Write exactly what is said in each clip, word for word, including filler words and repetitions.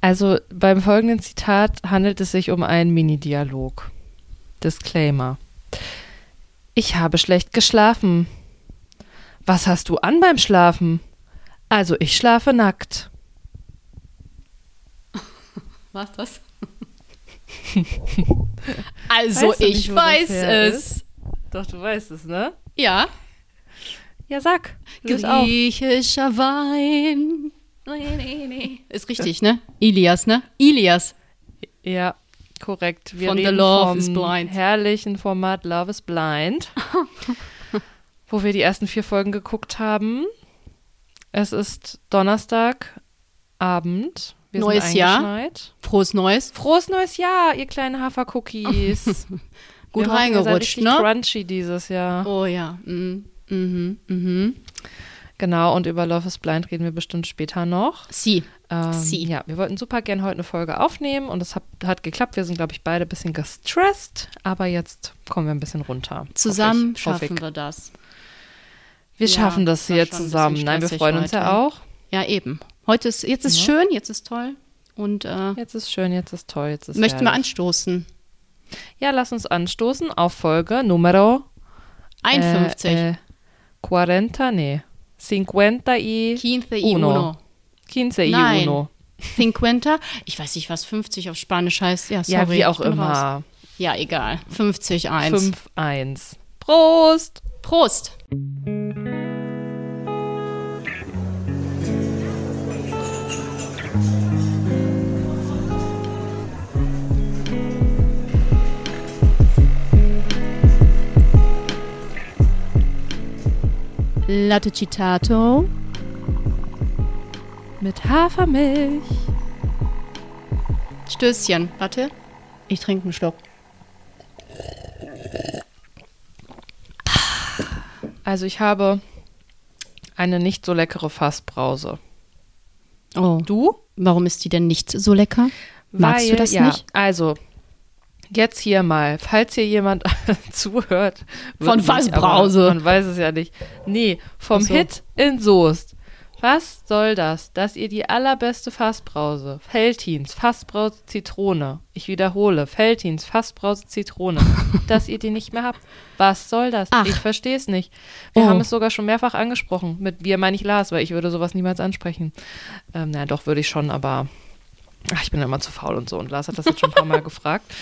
Also beim folgenden Zitat handelt es sich um einen Mini-Dialog. Disclaimer. Ich habe schlecht geschlafen. Was hast du an beim Schlafen? Also ich schlafe nackt. Was das? Also Weißt du ich nicht, wo weiß das her es. ist? Doch, du weißt es, ne? Ja. Ja, sag. Löse auf. Griechischer Wein. Nee, nee, nee. Ist richtig, ne? Ilias, ne? Ilias. Ja, korrekt. Wir Von The reden Love vom is Blind. herrlichen Format Love is Blind, wo wir die ersten vier Folgen geguckt haben. Es ist Donnerstagabend. Wir Neues sind Jahr. eingeschneit. Frohes Neues. Frohes neues Jahr, ihr kleinen Hafercookies. Gut Wir hoffen, ihr seid reingerutscht, richtig ne? crunchy dieses Jahr. Oh ja. Mhm. Mhm. Mhm. Genau, und über Love is Blind reden wir bestimmt später noch. Sie. Ähm, Sie. Ja, wir wollten super gern heute eine Folge aufnehmen und es hat, hat geklappt. Wir sind, glaube ich, beide ein bisschen gestresst, aber jetzt kommen wir ein bisschen runter. Zusammen Hoffe ich. Hoffe schaffen ich. wir das. Wir Ja, schaffen das das war hier schon ein zusammen. bisschen Nein, wir stressig freuen uns heute. ja auch. Ja, eben. Heute ist, jetzt ist Ja. schön, jetzt ist toll. Und äh, Jetzt ist schön, jetzt ist toll, jetzt ist möchten wir herrlich. anstoßen. Ja, lass uns anstoßen auf Folge Numero einundfünfzig. Äh, äh, quarenta, nee. cincuenta y Quince y uno. uno. quince y Nein. uno. Cincuenta. Ich weiß nicht, was fünfzig auf Spanisch heißt. Ja, sorry. Ja, wie auch ich bin raus. immer. Ja, egal. fünfzig eins. fünf eins. Prost! Prost. Latte Citato. Mit Hafermilch. Stößchen. Warte. Ich trinke einen Schluck. Also ich habe eine nicht so leckere Fassbrause. Oh. Du? Warum ist die denn nicht so lecker? Magst Weil, du das ja, nicht? Also, jetzt hier mal, falls hier jemand zuhört. wird Von nicht, Fassbrause. aber Man weiß es ja nicht. Nee, vom Ach so. Hit in Soest. Was soll das, dass ihr die allerbeste Fassbrause, Veltins, Fassbrause Zitrone, ich wiederhole, Veltins, Fassbrause Zitrone, dass ihr die nicht mehr habt? Was soll das? Ach. Ich verstehe es nicht. Wir Oh. haben es sogar schon mehrfach angesprochen. Mit wir meine ich Lars, weil ich würde sowas niemals ansprechen. Ähm, naja, doch würde ich schon, aber ach, ich bin ja immer zu faul und so. Und Lars hat das jetzt schon ein paar Mal gefragt.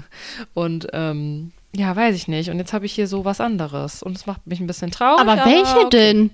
Und ähm, ja, weiß ich nicht. Und jetzt habe ich hier so was anderes. Und es macht mich ein bisschen traurig. Aber welche okay. denn?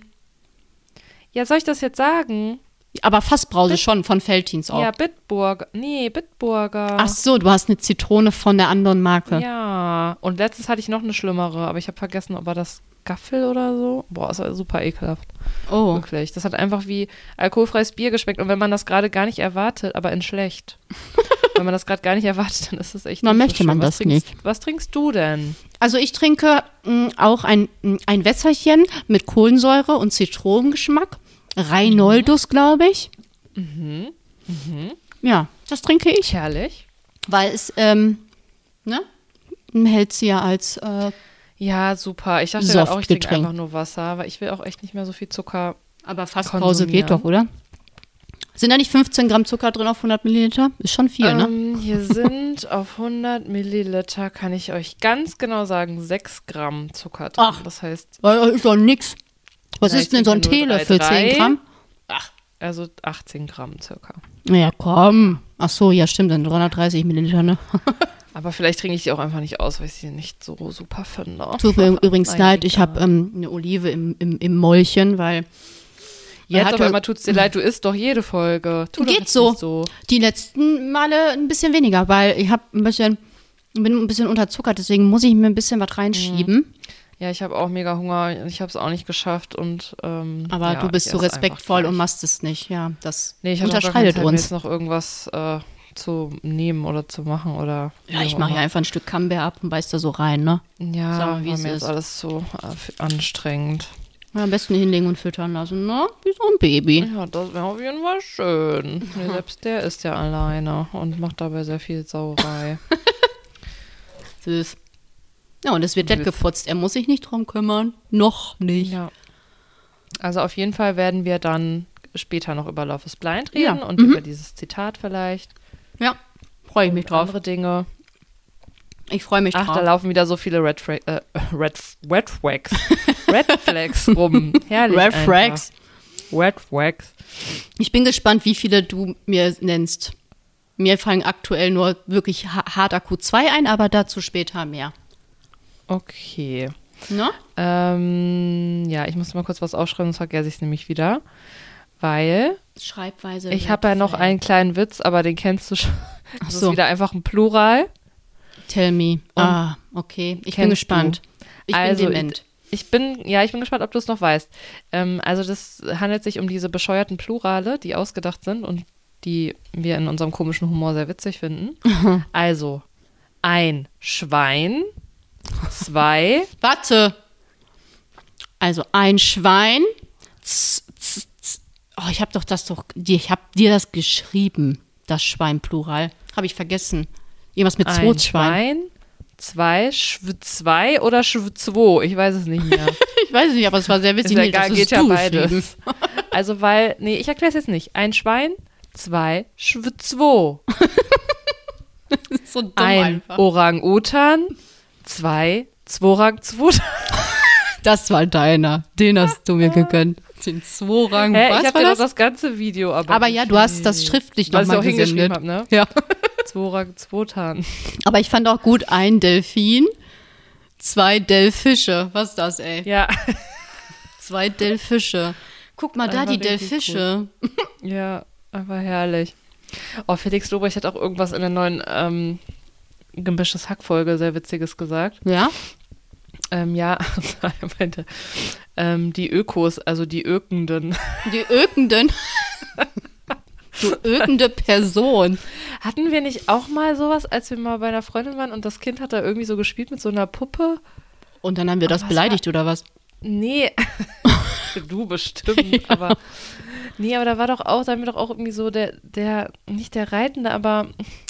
Ja, soll ich das jetzt sagen? Aber Fassbrause schon, von Veltins auch. Ja, Bitburger. Nee, Bitburger. Ach so, du hast eine Zitrone von der anderen Marke. Ja. Und letztens hatte ich noch eine schlimmere, aber ich habe vergessen, ob war das Gaffel oder so. Boah, ist ja super ekelhaft. Oh. Wirklich. Das hat einfach wie alkoholfreies Bier geschmeckt. Und wenn man das gerade gar nicht erwartet, aber in schlecht. Wenn man das gerade gar nicht erwartet, dann ist das echt Dann nicht möchte so man schlimm. Was das trinkst, nicht. Was trinkst du denn? Also ich trinke mh, auch ein, mh, ein Wässerchen mit Kohlensäure und Zitronengeschmack. Reinoldus, glaube ich. Mhm. Mhm. Ja, das trinke ich, Herrlich. weil es, ähm, ne, hält sie ja als, äh, Ja, super. Ich dachte gerade auch, ich trinke Softgetränk. einfach nur Wasser, weil ich will auch echt nicht mehr so viel Zucker. aber Fassbrause geht konsumieren. doch, oder? Sind da nicht fünfzehn Gramm Zucker drin auf hundert Milliliter? Ist schon viel, ne? Ähm, hier sind auf hundert Milliliter, kann ich euch ganz genau sagen, sechs Gramm Zucker drin. Ach. Das heißt, Weil ist doch nix. Was Na, ist ich denn so ein trinke Teele null für Komma drei zehn Gramm? also achtzehn Gramm circa. Ja, komm. Ach so, ja, stimmt, dann dreihundertdreißig Milliliter, ne? Aber vielleicht trinke ich die auch einfach nicht aus, weil ich sie nicht so super finde. Tut mir übrigens Nein, leid, ich egal. habe ähm, eine Olive im, im, im Mäulchen, weil Jetzt hat auf er- einmal tut es dir leid, du isst doch jede Folge. Tu doch Geht jetzt so. nicht so. die letzten Male ein bisschen weniger, weil ich habe ein bisschen, bin ein bisschen unterzuckert, deswegen muss ich mir ein bisschen was reinschieben. Ja, ich habe auch mega Hunger. Ich habe es auch nicht geschafft und ähm, Aber ja, du bist ich so esse einfach respektvoll gleich. und machst es nicht. Ja, das Nee, ich hatte auch gar keine unterscheidet Zeit, mir uns. jetzt noch irgendwas äh, zu nehmen oder zu machen oder Ja, wie ich auch mache ja immer. einfach ein Stück Camembert ab und beiß da so rein, ne? Ja, Sag mal, wie war es mir ist. jetzt alles so äh, f- anstrengend. Ja, am besten hinlegen und füttern lassen, ne? Wie so ein Baby. Ja, das wäre auf jeden Fall schön. Mir selbst der ist ja alleine und macht dabei sehr viel Sauerei. Süß. Ja, und es wird Süß. weggeputzt. Er muss sich nicht drum kümmern. Noch nicht. Ja. Also auf jeden Fall werden wir dann später noch über Love is Blind Ja. reden und Mhm. über dieses Zitat vielleicht. Ja, freue ich mich Und drauf. andere Dinge. Ich freue mich Ach, drauf. da laufen wieder so viele Red, Fra äh, Red, Red Flags. Red Flags rum. Herrlich. Red einfach. Flags. Red Flags. Ich bin gespannt, wie viele du mir nennst. Mir fallen aktuell nur wirklich ha- harter Q zwei ein, aber dazu später mehr. Okay. Ne? Ähm, ja, ich muss mal kurz was aufschreiben, sonst vergesse ich es nämlich wieder. Weil Schreibweise. ich habe ja noch Red einen kleinen Witz, aber den kennst du schon. Ach Das so. ist wieder einfach ein Plural. Flag. Tell me. Ah, okay. Ich bin Kennst gespannt. du? Ich Also, bin dement. Ich bin, ja, ich bin gespannt, ob du es noch weißt. Ähm, also das handelt sich um diese bescheuerten Plurale, die ausgedacht sind und die wir in unserem komischen Humor sehr witzig finden. Also, ein Schwein, zwei, Warte. Also ein Schwein. Z, z, z. Oh, ich habe doch das doch. Ich habe dir das geschrieben. Das Schwein Plural. Habe ich vergessen. Irgendwas mit ein Zwotschwein. Schwein, zwei, Schw zwei oder Schw zwei, ich weiß es nicht mehr. Ich weiß nicht, aber es war sehr Ist witzig. ja Nee, das egal, hast geht ja du geschrieben. beides. Also weil, nee, ich erkläre es jetzt nicht. Ein Schwein, zwei, Schw zwei. Das ist so dumm Ein einfach. Orang-Utan, zwei, Zworang-Zwotan. Das war deiner. Den hast du mir gegönnt. Den Zworang. Hä, Was ich habe war dir doch das? das ganze Video aber Aber ja, du hast das schriftlich Weil ich nochmal auch hingeschrieben gesendet. habe, ne? Ja. Zworang-Zwotan. Aber ich fand auch gut, ein Delfin, zwei Delfische. Was ist das, ey? Ja, Zwei Delfische. Guck mal, da Einfach die richtig Delfische. ja, aber herrlich. Oh, Felix Lobrecht hat auch irgendwas in der neuen ähm, Gemischtes Hack-Folge sehr Witziges gesagt. Ja? Ähm, ja, er meinte, ähm, die Ökos, also die Ökenden. Die Ökenden. Du ökende Person. Hatten wir nicht auch mal sowas, als wir mal bei einer Freundin waren und das Kind hat da irgendwie so gespielt mit so einer Puppe? Und dann haben wir das was beleidigt, oder was? Nee, du bestimmt, aber nee, aber da war doch auch, da haben wir doch auch irgendwie so der, der, nicht der Reitende, aber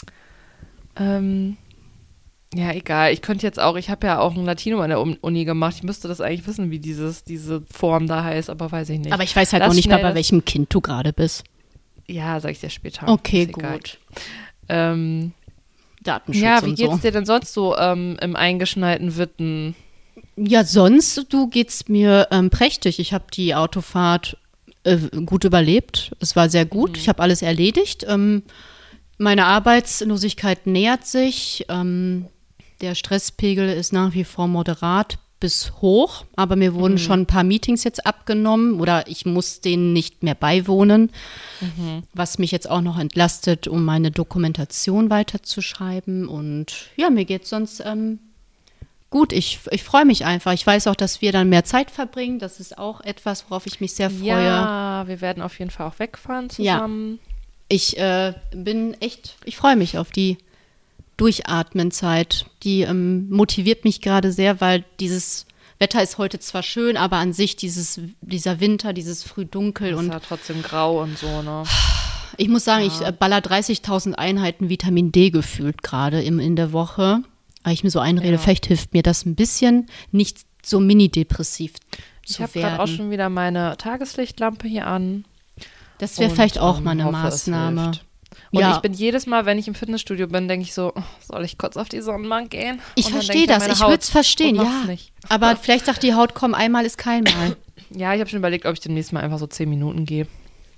ähm, ja, egal, ich könnte jetzt auch, ich habe ja auch ein Latino an der Uni gemacht, ich müsste das eigentlich wissen, wie dieses, diese Form da heißt, aber weiß ich nicht. Aber ich weiß halt Lass noch nicht mal, schnell bei das- welchem Kind du gerade bist. Ja, sag ich dir später. Okay, Ist egal. gut. Ähm, Datenschutz ja, wie und geht's so. dir denn sonst so ähm, im eingeschneiten Witten? Ja, sonst, du geht's mir ähm, prächtig. Ich habe die Autofahrt äh, gut überlebt. Es war sehr gut. Mhm. Ich habe alles erledigt. Ähm, meine Arbeitslosigkeit nähert sich. Ähm, der Stresspegel ist nach wie vor moderat bis hoch. Aber mir wurden Mhm. schon ein paar Meetings jetzt abgenommen oder ich muss denen nicht mehr beiwohnen. Mhm. Was mich jetzt auch noch entlastet, um meine Dokumentation weiterzuschreiben. Und ja, mir geht's sonst ähm, gut. Ich, ich freue mich einfach. Ich weiß auch, dass wir dann mehr Zeit verbringen. Das ist auch etwas, worauf ich mich sehr freue. Ja, wir werden auf jeden Fall auch wegfahren Ja. zusammen. Ich äh, bin echt, ich freue mich auf die Durchatmenzeit. Die ähm, motiviert mich gerade sehr, weil dieses Wetter ist heute zwar schön, aber an sich dieses, dieser Winter, dieses Frühdunkel Ist und ja trotzdem grau und so, ne? ich muss sagen, ich äh, baller dreißigtausend Einheiten Vitamin D gefühlt gerade im- in der Woche. Weil ich mir so einrede, Ja. vielleicht hilft mir das ein bisschen, nicht so mini-depressiv Ich zu habe gerade auch werden. schon wieder meine Tageslichtlampe hier an. Das wäre und, vielleicht auch ähm, mal eine hoffe, es Maßnahme. hilft. Und Ja. ich bin jedes Mal, wenn ich im Fitnessstudio bin, denke ich so, oh, soll ich kurz auf die Sonnenbank gehen? Ich Und dann verstehe denke an das, meine ich Haut würde es verstehen, und mach's ja. nicht. Aber vielleicht sagt die Haut, komm, einmal ist kein Mal. Ja, ich habe schon überlegt, ob ich demnächst mal einfach so zehn Minuten gehe.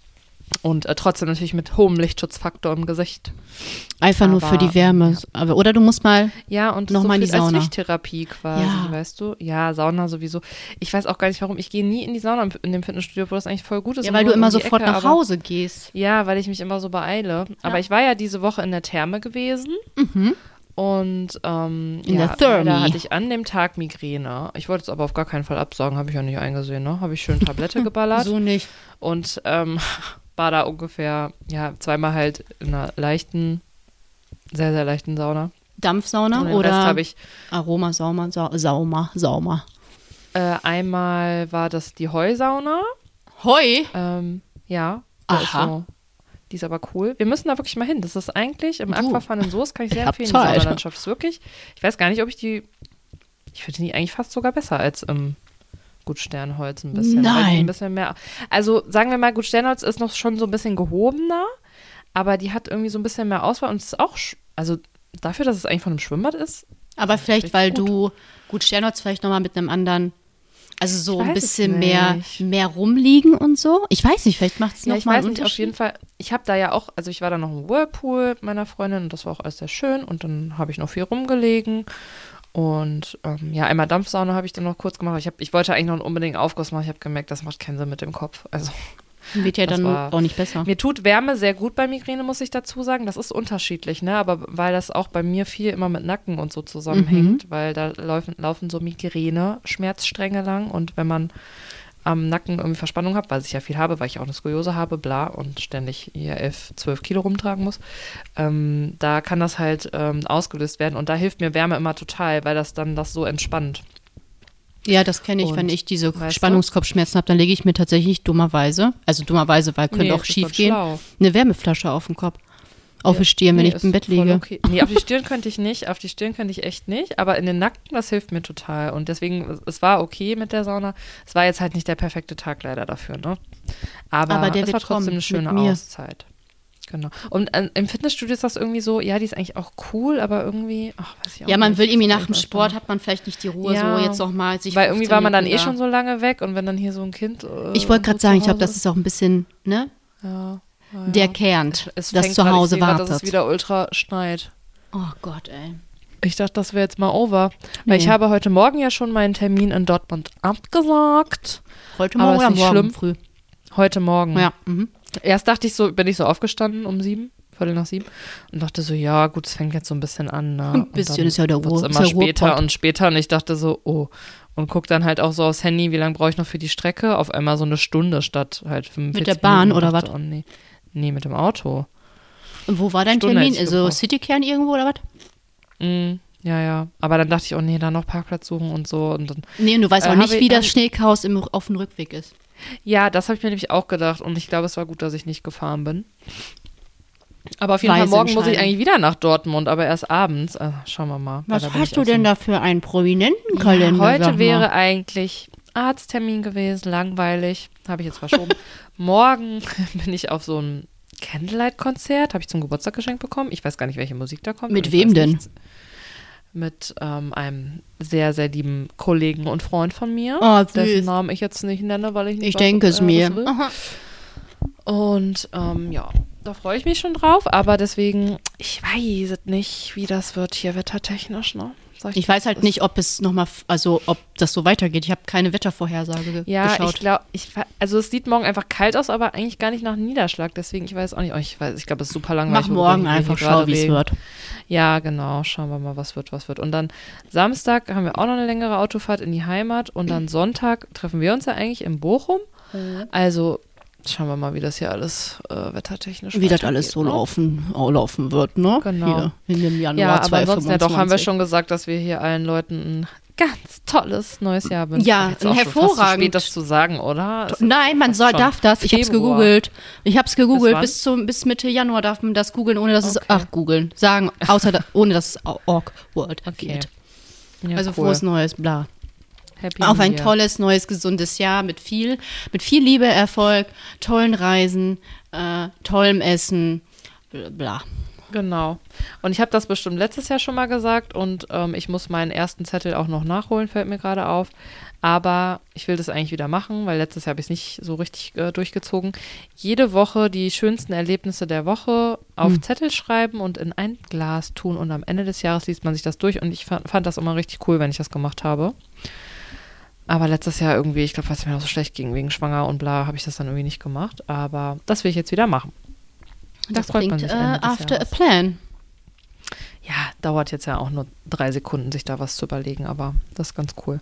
Und äh, trotzdem natürlich mit hohem Lichtschutzfaktor im Gesicht. Einfach nur Aber, für die Wärme. Aber, oder du musst mal, Ja, und Noch so mal in die viel als Sauna. Lichttherapie quasi, Ja. weißt du? Ja, Sauna sowieso. Ich weiß auch gar nicht, warum. Ich gehe nie in die Sauna in dem Fitnessstudio, wo das eigentlich voll gut ist. ja, und weil nur du immer um die sofort Ecke, nach aber- Hause gehst. Ja, weil ich mich immer so beeile. Aber ich war ja diese Woche in der Therme gewesen. Und ähm, In ja, der Thermi. da hatte ich an dem Tag Migräne. Ich wollte es aber auf gar keinen Fall absagen, habe ich ja nicht eingesehen. Ne? Habe ich schön Tablette geballert. So nicht. Und ähm, war da ungefähr, ja, zweimal halt in einer leichten, sehr, sehr leichten Sauna. Dampfsauna Und den oder Rest habe ich, Aroma, Sauma, Sa Sauma, Sauma. äh, einmal war das die Heusauna. Hoi! Ähm, ja. da ist Aha. So, die ist aber cool. Wir müssen da wirklich mal hin. Das ist eigentlich im Du, Aquafun in Soest, kann ich sehr ich hab empfehlen. Die Zeit. Saunalandschaft ist wirklich, ich weiß gar nicht, ob ich die, ich finde die eigentlich fast sogar besser als im Gut Sternholz ein bisschen. Nein. Weil die ein bisschen mehr, also sagen wir mal, Gut Sternholz ist noch schon so ein bisschen gehobener, aber die hat irgendwie so ein bisschen mehr Auswahl und es ist auch, also dafür, dass es eigentlich von einem Schwimmbad ist. Aber vielleicht, weil gut. du Gut Sternholz vielleicht nochmal mit einem anderen, also so Ich ein weiß es bisschen mehr, nicht. mehr rumliegen und so. Ich weiß nicht, vielleicht macht es Ja, nochmal ich einen weiß nicht, Unterschied. auf jeden Fall. Ich habe da ja auch, also ich war da noch im Whirlpool mit meiner Freundin und das war auch alles sehr schön und dann habe ich noch viel rumgelegen und ähm, ja, einmal Dampfsauna habe ich dann noch kurz gemacht. Ich, hab, ich wollte eigentlich noch einen unbedingt Aufguss machen. Ich habe gemerkt, das macht keinen Sinn mit dem Kopf. Also Wird ja das dann war- auch nicht besser. mir tut Wärme sehr gut bei Migräne, muss ich dazu sagen. Das ist unterschiedlich, ne? Aber weil das auch bei mir viel immer mit Nacken und so zusammenhängt, weil da laufen, laufen so Migräne-Schmerzstränge lang und wenn man am Nacken irgendwie Verspannung hat, weil ich ja viel habe, weil ich auch eine Skoliose habe, bla, und ständig hier elf, zwölf Kilo rumtragen muss, ähm, da kann das halt ähm, ausgelöst werden und da hilft mir Wärme immer total, weil das dann das so entspannt. Ja, das kenne ich, Und, wenn ich diese weißt du? Spannungskopfschmerzen habe, dann lege ich mir tatsächlich dummerweise, also dummerweise, weil könnte Nee, auch das ist schief dann gehen, schlau. eine Wärmeflasche auf den Kopf. Auf die Stirn, wenn Nee, ich ist im Bett voll liege. Okay. Nee, auf die Stirn könnte ich nicht, auf die Stirn könnte ich echt nicht, aber in den Nacken, das hilft mir total. Und deswegen, es war okay mit der Sauna. Es war jetzt halt nicht der perfekte Tag leider dafür, ne? Aber, Aber der es wird war trotzdem kommen, eine mit schöne mir. Auszeit. Genau. Und äh, im Fitnessstudio ist das irgendwie so, ja, die ist eigentlich auch cool, aber irgendwie, ach, weiß ich auch Ja, man nicht. will irgendwie So nach dem irgendwas Sport, dann. hat man vielleicht nicht die Ruhe, Ja, so jetzt nochmal sich Weil irgendwie fünfzehn war man dann Minuten eh da. schon so lange weg und wenn dann hier so ein Kind. Äh, Ich wollte gerade so sagen, zu ich glaube, Hause das ist auch ein bisschen, ne, Ja, ja, der ja. Kernt, Es das fängt zu grad- ich Hause sehe grad, dass es wartet. wieder ultra schneit. Oh Gott, ey. Ich dachte, das wäre jetzt mal over. Weil Nee. ich habe heute Morgen ja schon meinen Termin in Dortmund abgesagt. Heute Aber Morgen ist oder nicht morgen schlimm. früh? Heute Morgen. Ja, mhm. Erst dachte ich so, bin ich so aufgestanden um sieben, Viertel nach sieben. Und dachte so, ja gut, es fängt jetzt so ein bisschen an. Ne? Ein bisschen und dann ist ja der wird's Ruhe- ist immer der später Ruhrpott. und später. Und ich dachte so, oh. Und guck dann halt auch so aufs Handy, wie lange brauche ich noch für die Strecke? Auf einmal so eine Stunde statt halt fünfundvierzig Mit der Bahn Minuten. oder Dachte, Oh, nee. nee, mit dem Auto. Und wo war dein Stunde Termin? hätte ich Also gebraucht. Citykern irgendwo oder was? Mm, ja, ja. Aber dann dachte ich, oh nee, da noch Parkplatz suchen und so. Und dann Nee, und du weißt Äh, auch nicht, habe- wie das habe- Schneechaos im, auf dem Rückweg ist. Ja, das habe ich mir nämlich auch gedacht und ich glaube, es war gut, dass ich nicht gefahren bin. Aber auf jeden Weise Fall morgen muss ich entscheiden. eigentlich wieder nach Dortmund, aber erst abends. Also, schauen wir mal. weil Was da bin hast ich du auch denn so- da für einen prominenten Kalender? Ja, heute sag mal? wäre eigentlich Arzttermin gewesen, langweilig. Habe ich jetzt verschoben. Morgen bin ich auf so einem Candlelight-Konzert, habe ich zum Geburtstag geschenkt bekommen. Ich weiß gar nicht, welche Musik da kommt. Mit Ich wem weiß denn? nichts. Mit ähm, einem sehr, sehr lieben Kollegen und Freund von mir, Oh, süß. dessen Namen ich jetzt nicht nenne, weil ich nicht Ich weiß, denke ob es er mir. das will. Aha. Und ähm, ja, da freue ich mich schon drauf, aber deswegen, ich weiß es nicht, wie das wird hier wettertechnisch, ne? Sag Ich dir, weiß das halt ist- nicht, ob es nochmal, also ob das so weitergeht. Ich habe keine Wettervorhersage ge Ja, geschaut. ich glaube, ich, wa- also es sieht morgen einfach kalt aus, aber eigentlich gar nicht nach Niederschlag, deswegen, ich weiß auch nicht, oh, ich weiß, ich glaube, es ist super langweilig. Mach worüber morgen wir hier einfach, gerade schau, wie es reden. wird. Ja, genau, schauen wir mal, was wird, was wird. Und dann Samstag haben wir auch noch eine längere Autofahrt in die Heimat und dann Sonntag treffen wir uns ja eigentlich in Bochum. Also schauen wir mal, wie das hier alles äh, wettertechnisch Wie das weitergeht, alles so ne? laufen, auch laufen wird, ne? Genau. Hier in dem Januar Ja, aber ansonsten ja doch, haben wir zweitausendfünfundzwanzig. schon gesagt, dass wir hier allen Leuten ein ganz tolles neues Jahr wünschen. Ja, Jetzt ein auch schon fast zu hervorragend. spät, das zu sagen, oder? Es ist Nein, man fast soll, schon darf das. Ich habe es Februar. gegoogelt. Ich habe es gegoogelt. wann? Bis, zum, bis Mitte Januar darf man das googeln, ohne dass es, Okay. ach, googeln, sagen, außer, da, ohne dass es au- awkward Okay. wird. Ja, Also cool. frohes Neues, bla. Happy Auf New ein Year. tolles, neues, gesundes Jahr mit viel, mit viel Liebe, Erfolg, tollen Reisen, äh, tollem Essen, bla. bla. Genau. Und ich habe das bestimmt letztes Jahr schon mal gesagt und ähm, ich muss meinen ersten Zettel auch noch nachholen, fällt mir gerade auf. Aber ich will das eigentlich wieder machen, weil letztes Jahr habe ich es nicht so richtig äh, durchgezogen. Jede Woche die schönsten Erlebnisse der Woche auf Hm. Zettel schreiben und in ein Glas tun und am Ende des Jahres liest man sich das durch und ich fand, fand das immer richtig cool, wenn ich das gemacht habe. Aber letztes Jahr irgendwie, ich glaube, weil es mir auch so schlecht ging, wegen Schwanger und bla, habe ich das dann irgendwie nicht gemacht. Aber das will ich jetzt wieder machen. Das freut man klingt sich äh, Ende des after a Jahres. plan. Ja, dauert jetzt ja auch nur drei Sekunden, sich da was zu überlegen, aber das ist ganz cool.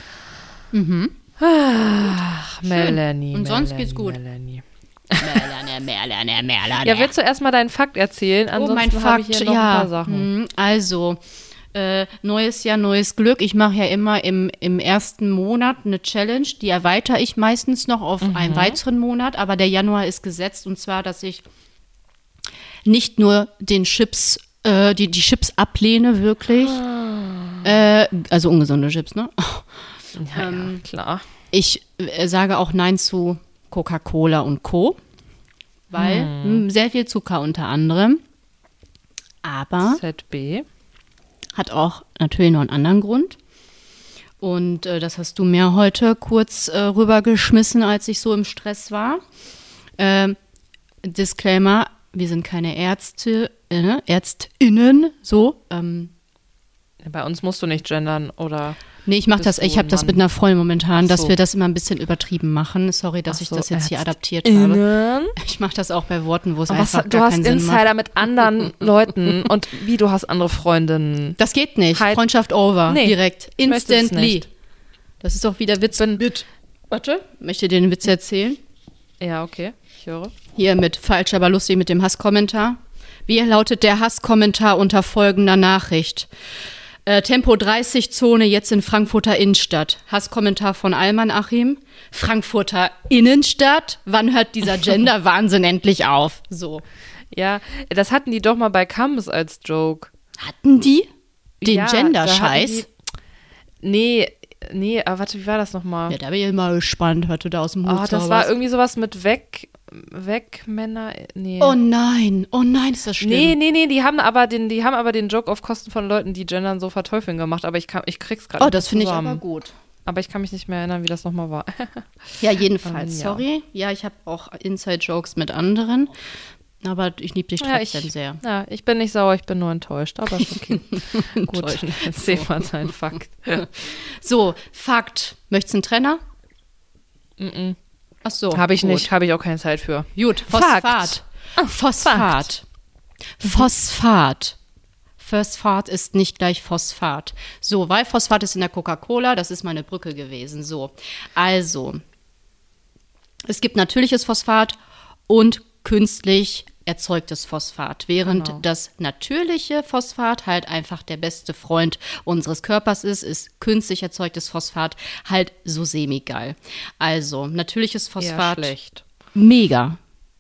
Mhm. Ach, Melanie. Und sonst Melanie, geht's gut? Melanie. Merlane, Merlane, Merlane. Ja, willst du erstmal deinen Fakt erzählen? Oh, Ansonsten mein habe Fakt, ich hier noch ja. ein paar Sachen. hm, Also, äh, neues Jahr, neues Glück. Ich mache ja immer im, im ersten Monat eine Challenge. Die erweitere ich meistens noch auf Mhm. einen weiteren Monat. Aber der Januar ist gesetzt. Und zwar, dass ich nicht nur den Chips, äh, die, die Chips ablehne, wirklich. Ah. Äh, also ungesunde Chips, ne? Ja, Ähm, ja, klar. Ich äh, sage auch Nein zu Coca-Cola und Co., weil hm. mh, sehr viel Zucker unter anderem. Aber Z B hat auch natürlich noch einen anderen Grund. Und äh, das hast du mir heute kurz äh, rübergeschmissen, als ich so im Stress war. Ähm, Disclaimer, wir sind keine Ärzte, äh, Ärztinnen, so. Ähm, Bei uns musst du nicht gendern, oder? Nee, ich mache das, ich habe das mit einer Freundin momentan, so. dass wir das immer ein bisschen übertrieben machen. Sorry, dass Ach ich so, das jetzt hier adaptiert Ärztinnen. habe. Ich mache das auch bei Worten, wo es Aber einfach was, du gar hast keinen Sinn Insider macht. mit anderen Leuten und wie, du hast andere Freundinnen. Das geht nicht. Halt. Freundschaft over. Nee, direkt. ich möchte es Instantly. nicht. Das ist doch wieder Witz. Bin- Witz. Warte, möchte dir den Witz erzählen? Ja, okay, ich höre. Hier mit falsch, aber lustig mit dem Hasskommentar. Wie lautet der Hasskommentar unter folgender Nachricht? Äh, Tempo dreißig Zone jetzt in Frankfurter Innenstadt. Hasskommentar von Alman Achim. Frankfurter Innenstadt? Wann hört dieser Gender-Wahnsinn endlich auf? So. Ja, das hatten die doch mal bei Kams als Joke. Hatten die den Ja, da Gender-Scheiß? hatten die- Nee, nee, aber warte, wie war das nochmal? Ja, da bin ich immer gespannt, was du da aus dem Hut Oh, das war zauberst. irgendwie sowas mit weg, weg Männer, nee. Oh nein, oh nein, ist das schlimm. Nee, nee, nee, die haben aber den, die haben aber den Joke auf Kosten von Leuten, die gendern, so verteufeln gemacht, aber ich kann, ich krieg's gerade Oh, nicht das finde ich zusammen. aber gut. Aber ich kann mich nicht mehr erinnern, wie das nochmal war. Ja, jedenfalls, Ähm, ja. sorry. Ja, ich habe auch Inside-Jokes mit anderen, aber ich liebe dich Ja, trotzdem ich, sehr. ja, ich bin nicht sauer, ich bin nur enttäuscht, aber ist okay. Gut, Toll. erzähl mal deinen Fakt. So, Fakt. Möchtest du einen Trenner? Mm-mm. Ach so. Habe ich gut. nicht, habe ich auch keine Zeit für. Gut, Fakt. Phosphat. Ah, Phosphat. Phosphat. Phosphat ist nicht gleich Phosphat. So, weil Phosphat ist in der Coca-Cola, das ist meine Brücke gewesen. So, also, es gibt natürliches Phosphat und künstlich erzeugtes Phosphat, während Genau. das natürliche Phosphat halt einfach der beste Freund unseres Körpers ist, ist künstlich erzeugtes Phosphat halt so semi-geil. Also, natürliches Eher Phosphat, schlecht. mega.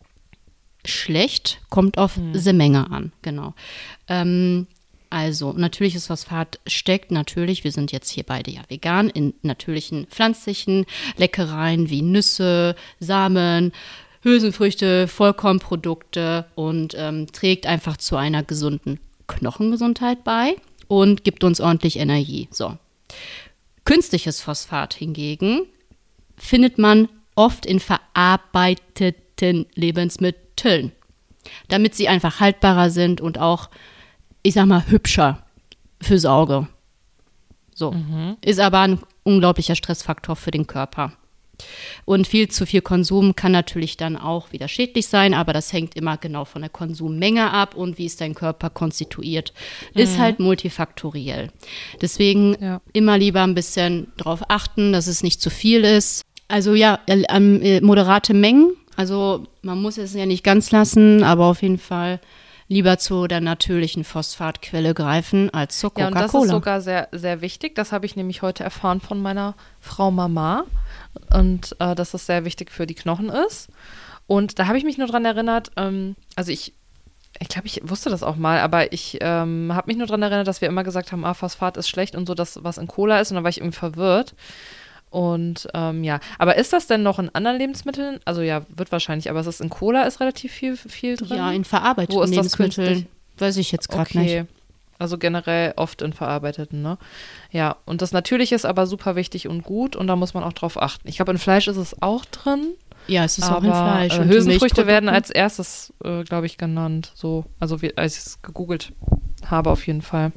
Schlecht, kommt auf Hm. die Menge an, genau. Ähm, also, natürliches Phosphat steckt natürlich, wir sind jetzt hier beide ja vegan, in natürlichen pflanzlichen Leckereien wie Nüsse, Samen, Hülsenfrüchte, Vollkornprodukte und ähm, trägt einfach zu einer gesunden Knochengesundheit bei und gibt uns ordentlich Energie. So. Künstliches Phosphat hingegen findet man oft in verarbeiteten Lebensmitteln, damit sie einfach haltbarer sind und auch, ich sag mal, hübscher fürs Auge. So. Ist aber ein unglaublicher Stressfaktor für den Körper. Und viel zu viel Konsum kann natürlich dann auch wieder schädlich sein, aber das hängt immer genau von der Konsummenge ab und wie ist dein Körper konstituiert. Ist halt multifaktoriell. Deswegen Ja. immer lieber ein bisschen drauf achten, dass es nicht zu viel ist. Also ja, äh, ähm, äh, moderate Mengen. Also man muss es ja nicht ganz lassen, aber auf jeden Fall lieber zu der natürlichen Phosphatquelle greifen als zur Ja, und das ist Coca-Cola. sogar sehr, sehr wichtig. Das habe ich nämlich heute erfahren von meiner Frau Mama. Und äh, dass das sehr wichtig für die Knochen ist. Und da habe ich mich nur dran erinnert, ähm, also ich, ich glaube, ich wusste das auch mal, aber ich ähm, habe mich nur dran erinnert, dass wir immer gesagt haben, ah, Phosphat ist schlecht und so, das, was in Cola ist. Und dann war ich irgendwie verwirrt. Und ähm, ja, aber ist das denn noch in anderen Lebensmitteln? Also ja, wird wahrscheinlich, aber es ist in Cola ist relativ viel, viel drin. Ja, in verarbeiteten Wo ist das Lebensmitteln. künstlich? Weiß ich jetzt gerade Okay. nicht. Also generell oft in verarbeiteten, ne? Ja, und das Natürliche ist aber super wichtig und gut und da muss man auch drauf achten. Ich glaube, in Fleisch ist es auch drin. Ja, es ist auch aber in Fleisch. Äh, und die Hülsenfrüchte werden Milchprodukte. als erstes, äh, glaube ich, genannt. So, also wie, als ich es gegoogelt habe, auf jeden Fall.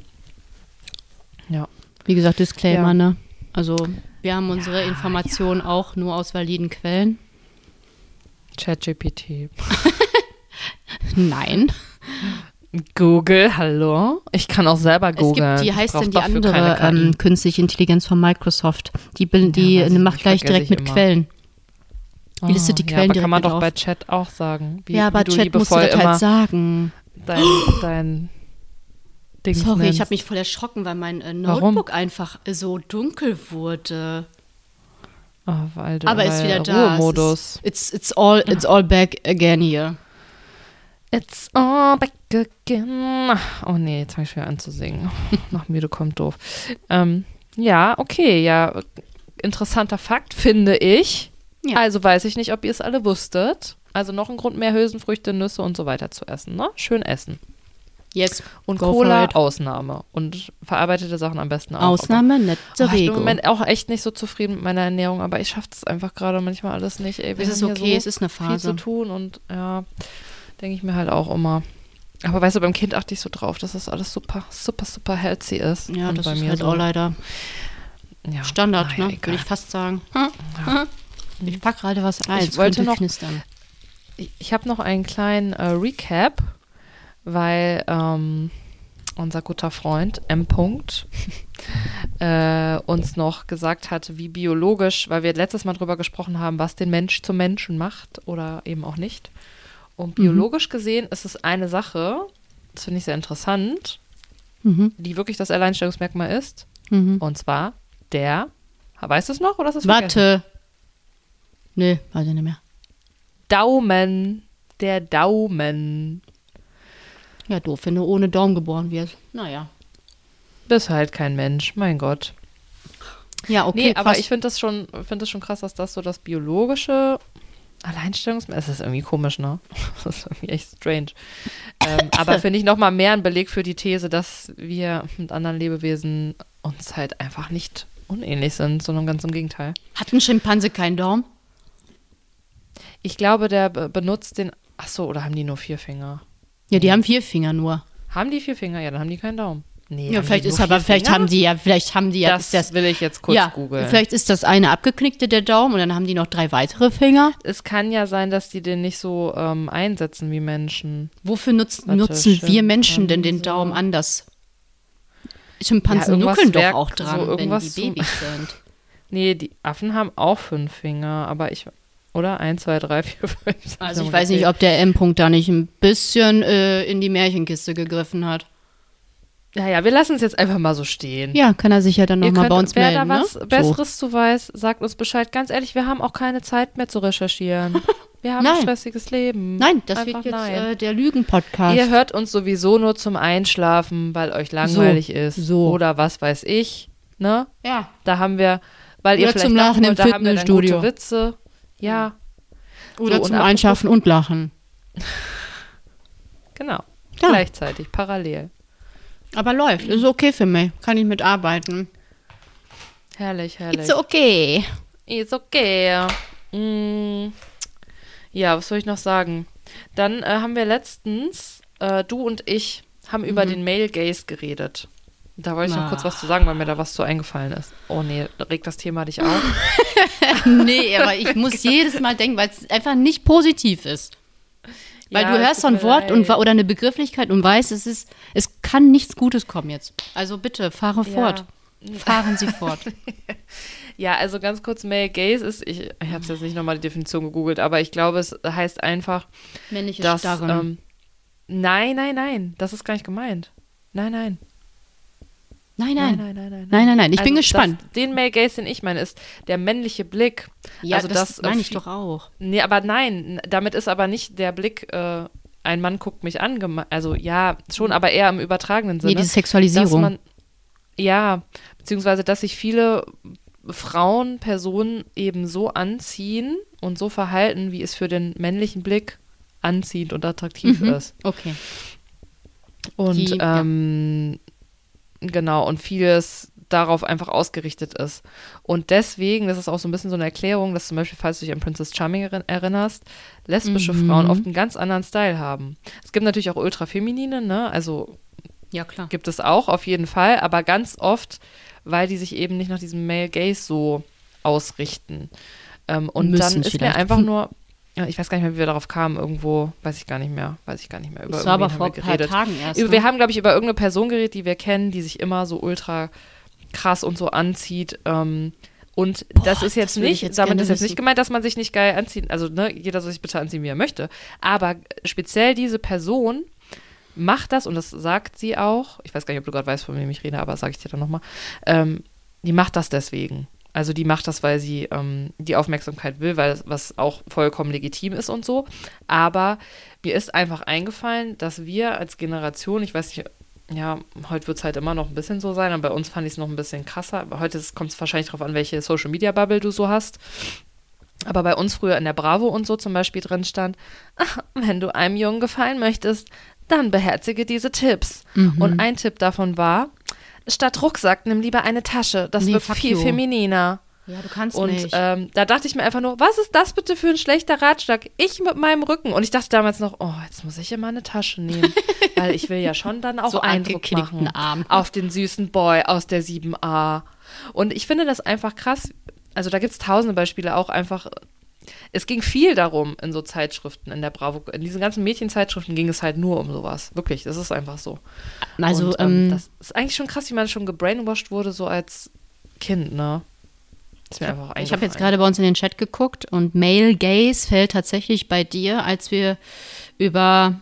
Ja. Wie gesagt, Disclaimer, Ja. ne? Also, wir haben unsere Informationen auch nur aus validen Quellen. ChatGPT. Nein. Google, hallo? Ich kann auch selber Es googeln. gibt, wie Ich heißt brauch denn die dafür keine andere K I. ähm, künstliche Intelligenz von Microsoft? Die, bil- die weiß ich macht nicht, gleich vergesse direkt ich mit immer. Quellen. Die listet die ja, Quellen aber direkt kann man mit doch auf. bei Chat auch sagen. Wie, Ja, aber wie du Chat musst du liebevoll das immer halt sagen. dein, dein Ding Sorry, nennst. ich habe mich voll erschrocken, weil mein äh, Warum? Notebook einfach so dunkel wurde. Oh, weil du, Aber weil ist wieder da. Ruhemodus. It's, it's, all, it's all back again here. It's all back again. Oh nee, jetzt fange ich schon wieder an zu singen. Noch müde kommt doof. Ähm, ja, okay, ja. interessanter Fakt, finde ich. Ja. Also weiß ich nicht, ob ihr es alle wusstet. Also noch ein Grund mehr, Hülsenfrüchte, Nüsse und so weiter zu essen. Ne? Schön essen. Yes. Und Go Cola, for it. Ausnahme. Und verarbeitete Sachen am besten auch. Ausnahme, nette Aber, oh, ich bin im Regel. Moment auch echt nicht so zufrieden mit meiner Ernährung, aber ich schaffe es einfach gerade manchmal alles nicht. Ey, wir Es ist haben okay, hier es so ist eine viel zu Phase. tun und ja, denke ich mir halt auch immer. Aber weißt du, beim Kind achte ich so drauf, dass das alles super, super, super healthy ist. Ja, und das bei ist mir halt so, auch leider ja, Standard, naja, ne? egal. Würde ich fast sagen. Hm? Ja. Ich packe gerade was ein. Ich es wollte könnte noch- knistern. Ich, ich habe noch einen kleinen äh, Recap, weil ähm, unser guter Freund M. -Punkt, äh, uns noch gesagt hat, wie biologisch, weil wir letztes Mal drüber gesprochen haben, was den Mensch zum Menschen macht oder eben auch nicht. Und biologisch gesehen ist es eine Sache, das finde ich sehr interessant, Mhm. die wirklich das Alleinstellungsmerkmal ist, Mhm. und zwar der, weißt du es noch oder ist es vergessen? Warte. Nee, weiß ich nicht mehr. Daumen, der Daumen. Ja, doof, wenn du ohne Daumen geboren wirst. Naja. Bist halt kein Mensch, mein Gott. Ja, okay, nee, aber krass. ich finde das schon, finde das schon krass, dass das so das biologische Alleinstellungsmerkmal, es ist irgendwie komisch, ne? Das ist irgendwie echt strange. ähm, aber finde ich nochmal mehr ein Beleg für die These, dass wir mit anderen Lebewesen uns halt einfach nicht unähnlich sind, sondern ganz im Gegenteil. Hat ein Schimpanse keinen Daumen? Ich glaube, der be- benutzt den, ach so, oder haben die nur vier Finger? Ja, die haben vier Finger nur. Haben die vier Finger? Ja, dann haben die keinen Daumen. Nee, Ja, haben vielleicht die ist nur aber, vier vielleicht Finger? haben die ja, vielleicht haben die ja, Das, ist das, will ich jetzt kurz ja, googeln. vielleicht ist das eine abgeknickte der Daumen und dann haben die noch drei weitere Finger. Es kann ja sein, dass die den nicht so ähm, einsetzen wie Menschen. Wofür nutz, Warte, nutzen wir Menschen denn den Schimpanse. Daumen anders? Schimpansen Ja, irgendwas nuckeln doch Werk- auch so dran, wenn irgendwas die zum- Babys sind. Nee, die Affen haben auch fünf Finger, aber ich, oder? Eins, zwei, drei, vier, fünf. Also ich weiß nicht, ob der M-Punkt da nicht ein bisschen äh, in die Märchenkiste gegriffen hat. Ja, ja, wir lassen es jetzt einfach mal so stehen. Ja, kann er sich ja dann Ihr nochmal könnt, bei uns wer melden, da was ne? Besseres zu weiß, sagt uns Bescheid. Ganz ehrlich, wir haben auch keine Zeit mehr zu recherchieren. Wir haben Nein. ein stressiges Leben. Nein, das Einfach wird jetzt nein. äh, der Lügen-Podcast. Ihr hört uns sowieso nur zum Einschlafen, weil euch langweilig ist. so. Oder was weiß ich. Ne? Ja. Da haben wir, weil ihr Oder vielleicht zum lachen Lachen im wollt, da haben wir dann Fitnessstudio. gute Witze. Ja, Oder So, und zum apropos- Einschaffen und Lachen. genau. Ja. Gleichzeitig, parallel. Aber läuft, ist okay für mich. Kann ich mitarbeiten. Herrlich, herrlich. It's okay. Ist okay. Mm, ja, was soll ich noch sagen? Dann äh, haben wir letztens, äh, du und ich, haben über den Male Gaze geredet. Da wollte ich noch Ah. kurz was zu sagen, weil mir da was zu eingefallen ist. Oh nee, regt das Thema dich auf? Nee, aber ich muss jedes Mal denken, weil es einfach nicht positiv ist. Weil Ja, du es hörst so tut ein mir Wort leid. und, wa- oder eine Begrifflichkeit und weißt, es ist, es kann nichts Gutes kommen jetzt. Also bitte, fahre fort. Fahren Sie fort. Ja, also ganz kurz, Male Gaze ist, ich, ich habe jetzt nicht nochmal die Definition gegoogelt, aber ich glaube, es heißt einfach, Männliche dass, Starren. ähm, nein, nein, nein, das ist gar nicht gemeint. Nein, nein. nein, Nein, nein. nein, nein, nein. Nein, nein, nein. Ich bin Also gespannt. Das, den Male Gaze, den ich meine, ist der männliche Blick. Ja, also das, das, meine äh, ich doch auch. Nee, aber nein, damit ist aber nicht der Blick, äh, ein Mann guckt mich an, geme- also ja, schon, aber eher im übertragenen Sinne. Nee, diese dass Sexualisierung. man, ja, beziehungsweise, dass sich viele Frauen, Personen eben so anziehen und so verhalten, wie es für den männlichen Blick anziehend und attraktiv Mhm. ist. Okay. Und Die- ja. ähm, genau, und vieles darauf einfach ausgerichtet ist. Und deswegen, das ist auch so ein bisschen so eine Erklärung, dass zum Beispiel, falls du dich an Princess Charming erin- erinnerst, lesbische Mhm. Frauen oft einen ganz anderen Style haben. Es gibt natürlich auch ultrafeminine, ne, also Ja, klar. gibt es auch auf jeden Fall, aber ganz oft, weil die sich eben nicht nach diesem Male Gaze so ausrichten. Ähm, und Müssen dann ist vielleicht. mir einfach nur, ja, ich weiß gar nicht mehr, wie wir darauf kamen, irgendwo, weiß ich gar nicht mehr, weiß ich gar nicht mehr. Über Das war aber irgendwen vor haben ein wir paar geredet. Tagen erst. Über, ne? wir haben, glaube ich, über irgendeine Person geredet, die wir kennen, die sich immer so ultra krass und so anzieht. Ähm, und Boah, das ist jetzt das würde ich nicht, jetzt damit gerne ist jetzt wissen. nicht gemeint, dass man sich nicht geil anziehen, also ne, jeder soll sich bitte anziehen, wie er möchte. Aber speziell diese Person macht das, und das sagt sie auch, ich weiß gar nicht, ob du gerade weißt, von wem ich rede, aber sage ich dir dann nochmal, ähm, die macht das deswegen. Also die macht das, weil sie ähm, die Aufmerksamkeit will, weil was auch vollkommen legitim ist und so. Aber mir ist einfach eingefallen, dass wir als Generation, ich weiß nicht, ja, heute wird es halt immer noch ein bisschen so sein, aber bei uns fand ich es noch ein bisschen krasser. Aber heute kommt es wahrscheinlich darauf an, welche Social-Media-Bubble du so hast. Aber bei uns früher in der Bravo und so zum Beispiel drin stand, ach, wenn du einem Jungen gefallen möchtest, dann beherzige diese Tipps. Mhm. Und ein Tipp davon war, statt Rucksack nimm lieber eine Tasche. Das Nee, wird fuck viel you. femininer. Ja, du kannst Und nicht. ähm, da dachte ich mir einfach nur, was ist das bitte für ein schlechter Ratschlag? Ich mit meinem Rücken. Und ich dachte damals noch, oh, jetzt muss ich immer eine Tasche nehmen. Weil ich will ja schon dann auch So Eindruck angeknickten machen Arm. auf den süßen Boy aus der sieben a. Und ich finde das einfach krass. Also da gibt es tausende Beispiele auch einfach. Es ging viel darum in so Zeitschriften, in der Bravo, in diesen ganzen Mädchenzeitschriften ging es halt nur um sowas. Wirklich, das ist einfach so. Also, Und, ähm, ähm, das ist eigentlich schon krass, wie man schon gebrainwashed wurde, so als Kind, ne? Ist mir einfach ich habe jetzt eingefallen. gerade bei uns in den Chat geguckt und Male Gaze fällt tatsächlich bei dir, als wir über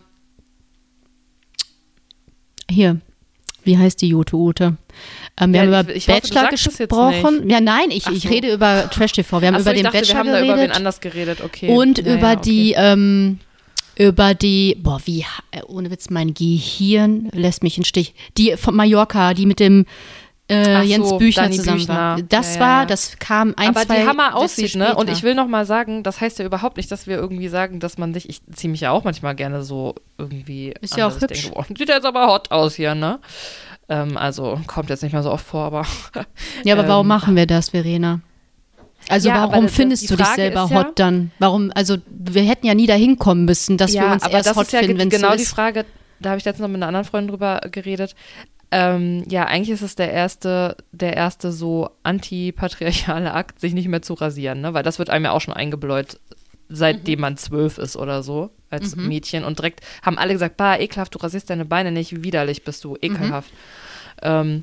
hier, wie heißt die Jute Ute? Ähm, wir Ja, haben über ich- ich hoffe, du Bachelor sagst es jetzt gesprochen. nicht. Ja, nein, ich, Ach ich so. rede über Trash T V. Wir haben Ach so, über ich den dachte, Bachelor wir haben da über wen geredet anders geredet, okay. und Ja, über ja, okay. die ähm, über die, boah, wie, äh, ohne Witz, mein Gehirn lässt mich in Stich. Die von Mallorca, die mit dem äh, Ach so, Jens Büchner Dani zusammen war. Büchner. Das Ja, ja, war, ja. das kam ein, Aber zwei die Hammer Sätze aussieht, ne? Und später. ich will noch mal sagen, das heißt ja überhaupt nicht, dass wir irgendwie sagen, dass man sich, ich ziehe mich ja auch manchmal gerne so irgendwie Ist an, ja dass auch ich hübsch. Denke, oh, sieht jetzt aber hot aus hier, ne? Ähm, also kommt jetzt nicht mehr so oft vor, aber Ja, aber warum ähm, machen wir das, Verena? Also Ja, aber warum das- findest die du dich Frage selber ist ja- hot dann? Warum, also wir hätten ja nie dahin kommen müssen, dass wir ja, uns aber erst das hot ist ja finden, wenn es genau so die ist. Frage, da habe ich letztens noch mit einer anderen Freundin drüber geredet. Ähm, ja, eigentlich ist es der erste, der erste so antipatriarchale Akt, sich nicht mehr zu rasieren, ne? Weil das wird einem ja auch schon eingebläut, seitdem man zwölf ist oder so, als Mhm. Mädchen. Und direkt haben alle gesagt, bah, ekelhaft, du rasierst deine Beine nicht, wie widerlich bist du, ekelhaft. Ähm,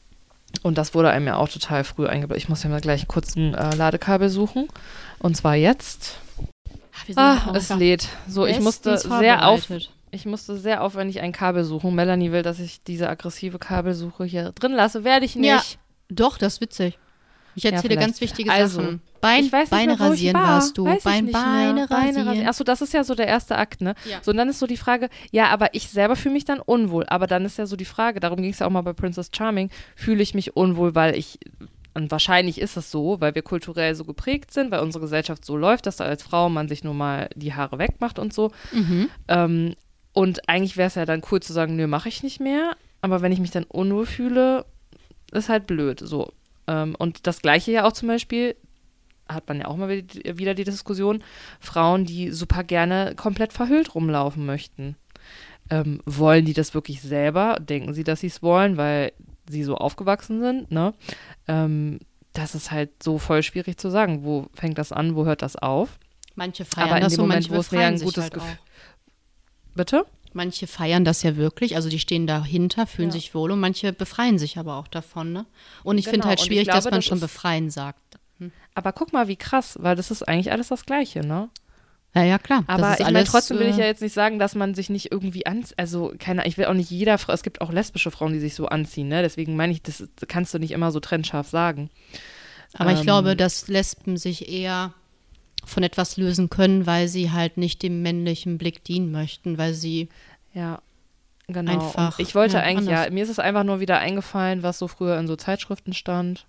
und das wurde einem ja auch total früh eingebläut. Ich muss ja mal gleich kurz ein äh, Ladekabel suchen. Und zwar jetzt. Ach, wir sind Ah, auch es da lädt. So, ich musste bestens sehr auf, vorbereitet. ich musste sehr aufwendig ein Kabel suchen. Melanie will, dass ich diese aggressive Kabelsuche hier drin lasse. Werde ich nicht. Ja, doch, das ist witzig. Ich Ja, erzähle vielleicht. ganz wichtige Also, Sachen. Bein, ich weiß nicht Beine mehr, wo rasieren ich war. warst du. Weiß ich Bein, nicht mehr. Beine rasieren. Achso, das ist ja so der erste Akt, ne? Ja. So, und dann ist so die Frage, ja, aber ich selber fühle mich dann unwohl. Aber dann ist ja so die Frage, darum ging es ja auch mal bei Princess Charming, fühle ich mich unwohl, weil ich, und wahrscheinlich ist es so, weil wir kulturell so geprägt sind, weil unsere Gesellschaft so läuft, dass da als Frau man sich nur mal die Haare wegmacht und so. Mhm. Ähm, und eigentlich wäre es ja dann cool zu sagen, nö, mache ich nicht mehr. Aber wenn ich mich dann unwohl fühle, ist halt blöd. So. Ähm, und das Gleiche ja auch zum Beispiel, hat man ja auch mal wieder wieder die Diskussion, Frauen, die super gerne komplett verhüllt rumlaufen möchten. Ähm, wollen die das wirklich selber? Denken sie, dass sie es wollen, weil sie so aufgewachsen sind? Ne? Ähm, das ist halt so voll schwierig zu sagen. Wo fängt das an, wo hört das auf? Manche feiern Aber in das dem und Moment, manche wo es mir ja befreien ein sich gutes halt Gefühl. auch. Bitte? Manche feiern das ja wirklich, also die stehen dahinter, fühlen Ja. sich wohl und manche befreien sich aber auch davon, ne? Und ich Genau, finde halt und ich schwierig, dass glaube, man das schon ist- befreien sagt. Aber guck mal, wie krass, weil das ist eigentlich alles das Gleiche, ne? Ja, ja, klar. das Aber ist ich meine, alles, trotzdem will ich äh, ja jetzt nicht sagen, dass man sich nicht irgendwie anzieht. Also, keine ich will auch nicht jeder Frau, es gibt auch lesbische Frauen, die sich so anziehen, ne? Deswegen meine ich, das kannst du nicht immer so trennscharf sagen. Aber ich Ähm, glaube, dass Lesben sich eher von etwas lösen können, weil sie halt nicht dem männlichen Blick dienen möchten, weil sie Ja, genau. Einfach, Und ich wollte ja, eigentlich, anders. ja, mir ist es einfach nur wieder eingefallen, was so früher in so Zeitschriften stand.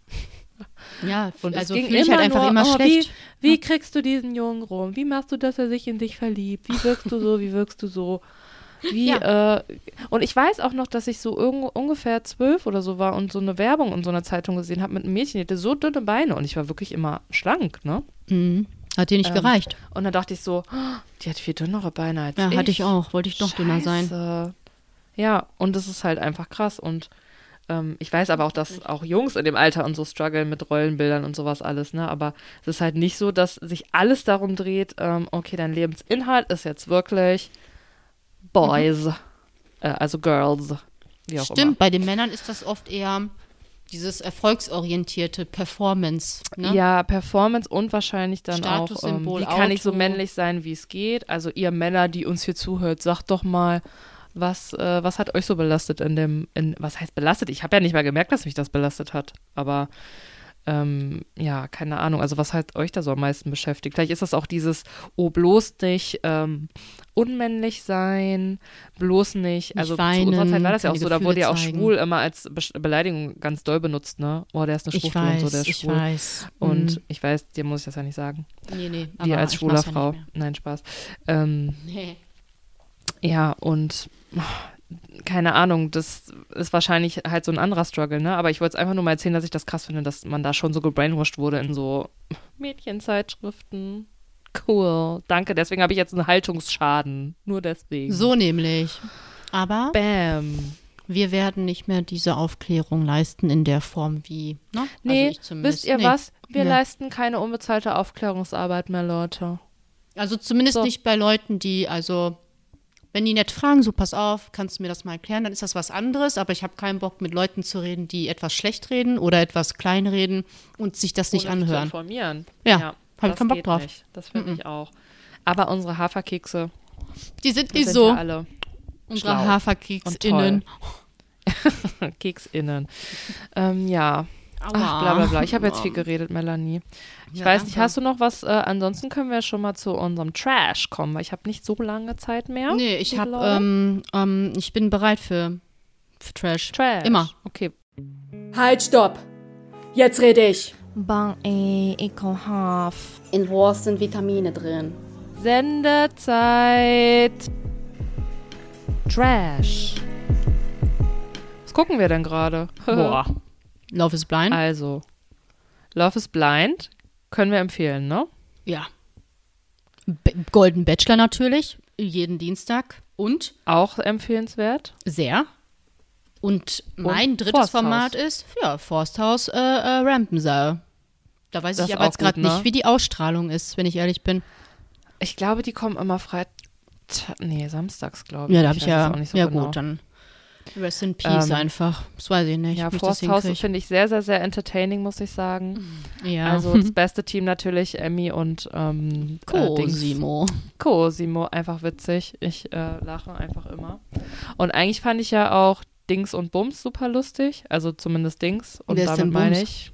ja, Und also es ging fühle ich halt einfach nur, immer oh, schlecht. Wie, wie kriegst du diesen Jungen rum? Wie machst du, dass er sich in dich verliebt? Wie wirkst du so? Wie wirkst du so? Wie, äh, und ich weiß auch noch, dass ich so irgendwo ungefähr zwölf oder so war und so eine Werbung in so einer Zeitung gesehen habe mit einem Mädchen, die hatte so dünne Beine und ich war wirklich immer schlank, ne? Mhm. Hat dir nicht Ähm, gereicht. Und dann dachte ich so, oh, die hat viel dünnere Beine als Ja, ich. hatte ich auch. Wollte ich noch dünner sein. Scheiße. Ja, und das ist halt einfach krass. Und ähm, ich weiß aber auch, dass auch Jungs in dem Alter und so strugglen mit Rollenbildern und sowas alles, ne? Aber es ist halt nicht so, dass sich alles darum dreht, ähm, okay, dein Lebensinhalt ist jetzt wirklich Boys, Mhm. äh, also Girls, wie auch Stimmt, bei den Männern ist das oft eher dieses erfolgsorientierte Performance. immer. Ne? Ja, Performance und wahrscheinlich dann auch, ähm, Statussymbol, wie kann ich so Auto. männlich sein, wie es geht? Also ihr Männer, die uns hier zuhört, sagt doch mal, was, äh, was hat euch so belastet in dem, in, was heißt belastet? Ich habe ja nicht mal gemerkt, dass mich das belastet hat, aber ähm, ja, keine Ahnung, also was hat euch da so am meisten beschäftigt? Vielleicht ist das auch dieses, oh, bloß nicht ähm, unmännlich sein, bloß nicht, also weinen, zu unserer Zeit war das ja auch keine so, da wurde ja auch Gefühle zeigen. schwul immer als Be- Beleidigung ganz doll benutzt, ne? Oh, der ist eine Ich Schwuchtel und so, weiß, der ist ich schwul. weiß. Und Mhm. ich weiß, dir muss ich das ja nicht sagen. Nee, nee. Dir aber als ich schwuler mach's ja Frau. nicht Nein, Spaß. Ähm, mehr. Nee. ja, und oh, keine Ahnung, das ist wahrscheinlich halt so ein anderer Struggle, ne? Aber ich wollte es einfach nur mal erzählen, dass ich das krass finde, dass man da schon so gebrainwashed wurde in so Mädchenzeitschriften. Cool. Danke, deswegen habe ich jetzt einen Haltungsschaden. Nur deswegen. So nämlich. Aber Bam. wir werden nicht mehr diese Aufklärung leisten in der Form wie, ne? Nee, also ich zumindest. wisst ihr nee. was? Wir Nee. leisten keine unbezahlte Aufklärungsarbeit mehr, Leute. Also zumindest So. nicht bei Leuten, die, also, wenn die nett fragen, so pass auf, kannst du mir das mal erklären, dann ist das was anderes, aber ich habe keinen Bock, mit Leuten zu reden, die etwas schlecht reden oder etwas klein reden und sich das nicht Ohne sich zu anhören. informieren. Ja, hab ich das keinen Bock geht drauf. Nicht. Das finde ich auch. Aber unsere Haferkekse, Die sind die nicht sind so, ja alle unsere schlau HaferkeksInnen. KeksInnen. ähm, ja. Ach, bla bla bla. Ich habe jetzt viel geredet, Melanie. Ich Ja, weiß danke. nicht, hast du noch was? Äh, ansonsten können wir schon mal zu unserem Trash kommen, weil ich habe nicht so lange Zeit mehr. Nee, ich liebe habe, Leute. ähm, ähm, ich bin bereit für, für Trash. Trash. Immer. Okay. Halt, stopp! Jetzt rede ich. Bang, ey, ekelhaft. In Wurst sind Vitamine drin. Sendezeit. Trash. Was gucken wir denn gerade? Boah. Love is Blind? Also, Love is Blind können wir empfehlen, ne? Ja. Be- Golden Bachelor natürlich, jeden Dienstag. Und Auch empfehlenswert. sehr. Und mein drittes Forsthaus. Format ist, ja, Forsthaus äh, äh, Rampensau. Da weiß Das ich ist aber auch jetzt gerade gut, ne? nicht, wie die Ausstrahlung ist, wenn ich ehrlich bin. Ich glaube, die kommen immer Freitag. Nee, samstags, glaube ich. Ja, da habe ich weiß ja, es auch nicht so ja genau. gut, dann rest in peace Ähm, einfach. Das weiß ich nicht. Ja, wie ich das Forsthaus hinkrieg. finde ich sehr, sehr, sehr entertaining, muss ich sagen. Ja. Also das beste Team natürlich, Emmy und ähm, äh, Dings. Cosimo. Cosimo, einfach witzig. Ich äh, lache einfach immer. Und eigentlich fand ich ja auch Dings und Bums super lustig. Also zumindest Dings. Und Wer ist denn damit meine Bums? ich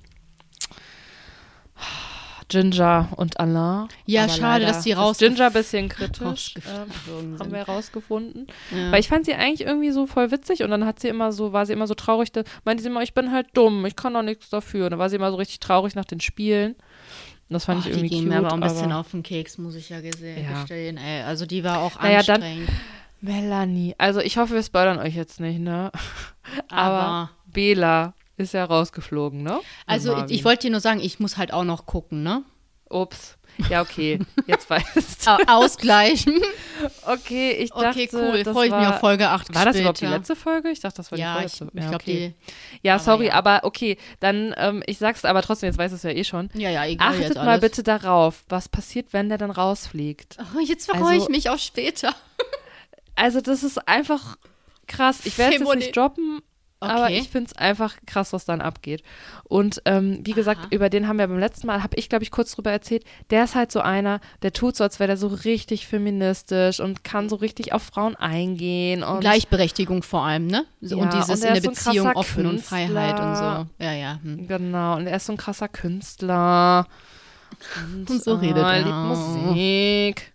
Ginger und Alain. Ja, Aber schade, leider dass die ist raus- Ginger ein bisschen kritisch. rausgeflogen Ähm, sind. haben wir herausgefunden. Ja. Weil ich fand sie eigentlich irgendwie so voll witzig und dann hat sie immer so, war sie immer so traurig, da meinte sie immer, ich bin halt dumm, ich kann doch nichts dafür. Und dann war sie immer so richtig traurig nach den Spielen. Und das fand Och, ich irgendwie die gehen cute. mir aber auch ein bisschen aber auf den Keks, muss ich ja gese- Ja. gestehen. Ey, also die war auch Naja, dann- anstrengend. Melanie, also ich hoffe, wir spoilern euch jetzt nicht, ne? Aber, Aber- Bela ist ja rausgeflogen, ne? Mit Also ich, Marvin. ich wollte dir nur sagen, ich muss halt auch noch gucken, ne? Ups. Ja, okay. Jetzt weißt du. Au- Ausgleichen. Okay, ich dachte, Okay, cool. das Freue ich war, mich auf Folge acht War das später. überhaupt die letzte Folge? Ich dachte, das war Ja, die ich, vorletzte. ich Ja, glaube, okay. die. Ja, aber sorry, ja. aber okay, dann, ähm, ich sag's aber trotzdem, jetzt weißt du es ja eh schon. Ja, ja, egal. Achtet jetzt mal alles. bitte darauf, was passiert, wenn der dann rausfliegt. Oh, jetzt freue Also- ich mich auf später. Also, das ist einfach krass. Ich werde es jetzt Femoni- nicht droppen, aber Okay. ich finde es einfach krass, was dann abgeht. Und ähm, wie gesagt, Aha. über den haben wir beim letzten Mal, habe ich, glaube ich, kurz drüber erzählt, der ist halt so einer, der tut so, als wäre der so richtig feministisch und kann so richtig auf Frauen eingehen. Und Gleichberechtigung vor allem, ne? So, Ja, und dieses und er in ist der so ein Beziehung krasser offen und Künstler. Freiheit und so. Ja, ja. Hm. Genau, und er ist so ein krasser Künstler. Und, Und so redet äh, er. liebt Musik.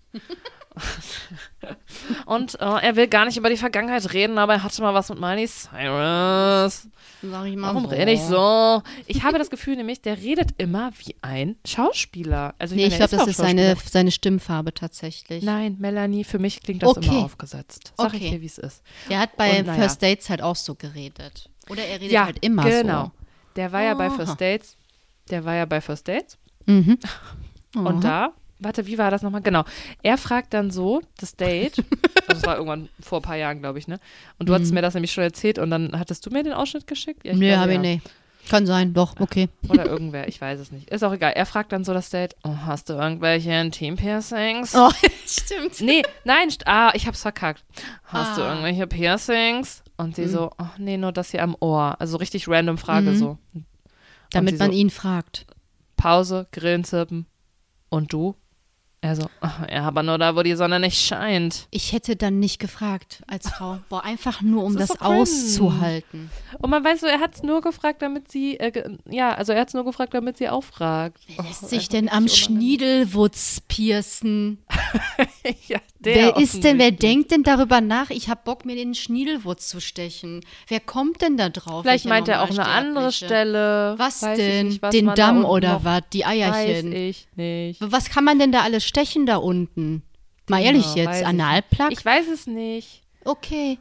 Und äh, er will gar nicht über die Vergangenheit reden, aber er hatte mal was mit Miley Cyrus. Sag ich mal Warum so. rede ich so? Ich habe das Gefühl nämlich, der redet immer wie ein Schauspieler. Also Nee, meine, ich er glaube, das auch ist seine, Schauspieler. seine Stimmfarbe tatsächlich. Nein, Melanie, für mich klingt das Okay. immer aufgesetzt. Sag ich Okay. dir, wie es ist. Der hat bei Und naja. First Dates halt auch so geredet. Oder er redet Ja, halt immer genau. so. Der war ja bei Aha. First Dates. Der war ja bei First Dates. Mhm. Und da, warte, wie war das nochmal? Genau. Er fragt dann so, das Date, also das war irgendwann vor ein paar Jahren, glaube ich, ne? Und du hattest mir das nämlich schon erzählt und dann hattest du mir den Ausschnitt geschickt? Ja, ich Nee, glaube, habe ich ja. nicht. Kann sein, doch, okay. Oder irgendwer, ich weiß es nicht. Ist auch egal. Er fragt dann so das Date, oh, hast du irgendwelche Intim-Piercings? Oh, stimmt. Nee, nein, st- ah, ich hab's verkackt. Hast du Ah. irgendwelche Piercings? Und sie so, oh, nee, nur das hier am Ohr. Also richtig random Frage Mhm. so. Damit sie man so, ihn fragt. Pause, Grillenzirpen. Und du? Er so, ach, ja, aber nur da, wo die Sonne nicht scheint. Ich hätte dann nicht gefragt als Frau. Boah, einfach nur, um Das das, ist so cringe. auszuhalten. Und man weiß so, er hat es nur gefragt, damit sie, äh, ge- ja, also er hat es nur gefragt, damit sie auch fragt. Wer lässt Oh, sich einfach denn am richtig unangenehm. Schniedelwutz piercen? ja, der Wer ist denn, wer offensichtlich. denkt denn darüber nach, ich habe Bock, mir den Schniedelwutz zu stechen? Wer kommt denn da drauf? Vielleicht welcher meint er auch eine andere Normalsterbliche? Stelle. Was Weiß ich denn? nicht, was Den man da Damm unten oder noch- was? Die Eierchen? Weiß ich nicht. Was kann man denn da alles stechen da unten? Mal ehrlich Genau, weiß jetzt, ich Analplug? Ich weiß es nicht. Okay.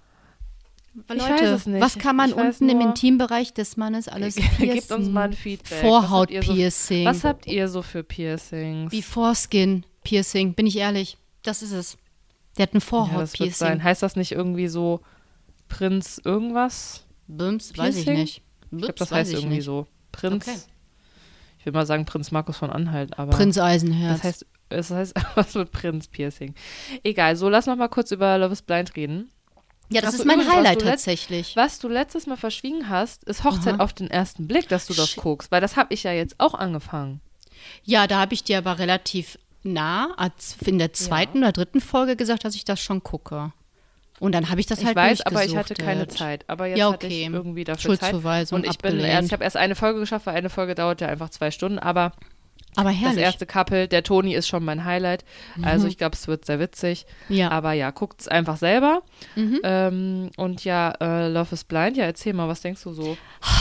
Ich Leute, weiß es nicht. was kann man Ich weiß unten im nur- Intimbereich des Mannes alles piercen? Gebt uns mal ein Feedback. Vorhautpiercing. Was habt ihr so für Piercings? Wie Foreskin-Piercing, bin ich ehrlich. Das ist es. Der hat ein ja, das wird sein. Vorhautpiercing. Heißt das nicht irgendwie so Prinz irgendwas? Bums, weiß ich Piercing? nicht. Ich glaube, Bums, das weiß heißt ich irgendwie nicht. so. Prinz. Okay. Ich will mal sagen Prinz Markus von Anhalt, aber Prinz Eisenherz. das heißt, es heißt was mit Prinz Piercing. Egal, so lass noch mal kurz über Love is Blind reden. ja, das Ach so, ist mein übrigens, was Highlight du letzt- tatsächlich. Was du letztes Mal verschwiegen hast, ist Hochzeit Aha. auf den ersten Blick, dass du das Shit. guckst, weil das habe ich ja jetzt auch angefangen. Ja, da habe ich dir aber relativ nah, als in der zweiten oder dritten Folge gesagt, dass ich das schon gucke. Und dann habe ich das Ich halt weiß, aber ich hatte durchgesuchtet. keine Zeit. Aber jetzt Ja, hatte ich okay. irgendwie dafür Zeit. Schuldzuweisung Und ich bin abgelehnt. erst, ich habe erst eine Folge geschafft, weil eine Folge dauert ja einfach zwei Stunden. Aber Aber das herrlich. erste Couple, der Toni ist schon mein Highlight. Also ich glaube, es wird sehr witzig. Ja. Aber ja, guckt es einfach selber. Mhm. Ähm, und ja, äh, Love is Blind. Ja, erzähl mal, was denkst du so?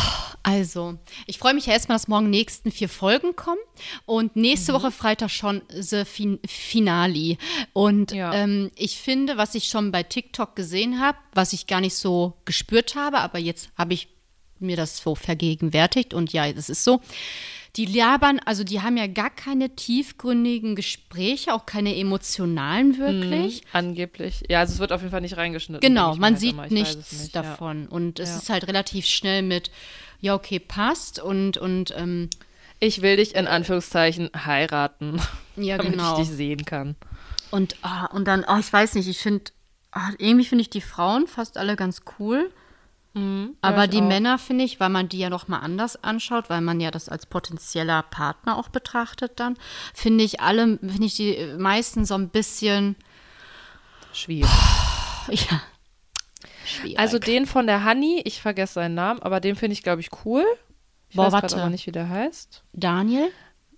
Also, ich freue mich ja erstmal, dass morgen nächsten vier Folgen kommen und nächste Woche Freitag schon The fin Finale. Und Ja. ähm, ich finde, was ich schon bei TikTok gesehen habe, was ich gar nicht so gespürt habe, aber jetzt habe ich mir das so vergegenwärtigt und ja, das ist so. Die labern, also die haben ja gar keine tiefgründigen Gespräche, auch keine emotionalen wirklich. Mhm, angeblich. Ja, also es wird auf jeden Fall nicht reingeschnitten. Genau, denke ich man mal sieht immer. Ich weiß nichts es nicht, ja. davon. Und es Ja. ist halt relativ schnell mit, ja, okay, passt. Und, und ähm, Ich will dich in Anführungszeichen heiraten, ja, damit genau. ich dich sehen kann. Und, ah, und dann, ah, ich weiß nicht, ich finde, ah, irgendwie finde ich die Frauen fast alle ganz cool. Aber ich die auch. Männer finde ich, weil man die ja noch mal anders anschaut, weil man ja das als potenzieller Partner auch betrachtet dann, finde ich alle, finde ich die meisten so ein bisschen, Schwierig. ja, schwierig. Also den von der Honey, ich vergesse seinen Namen, aber den finde ich, glaube ich, cool. Ich Boah, weiß warte. gerade aber nicht, wie der heißt. Daniel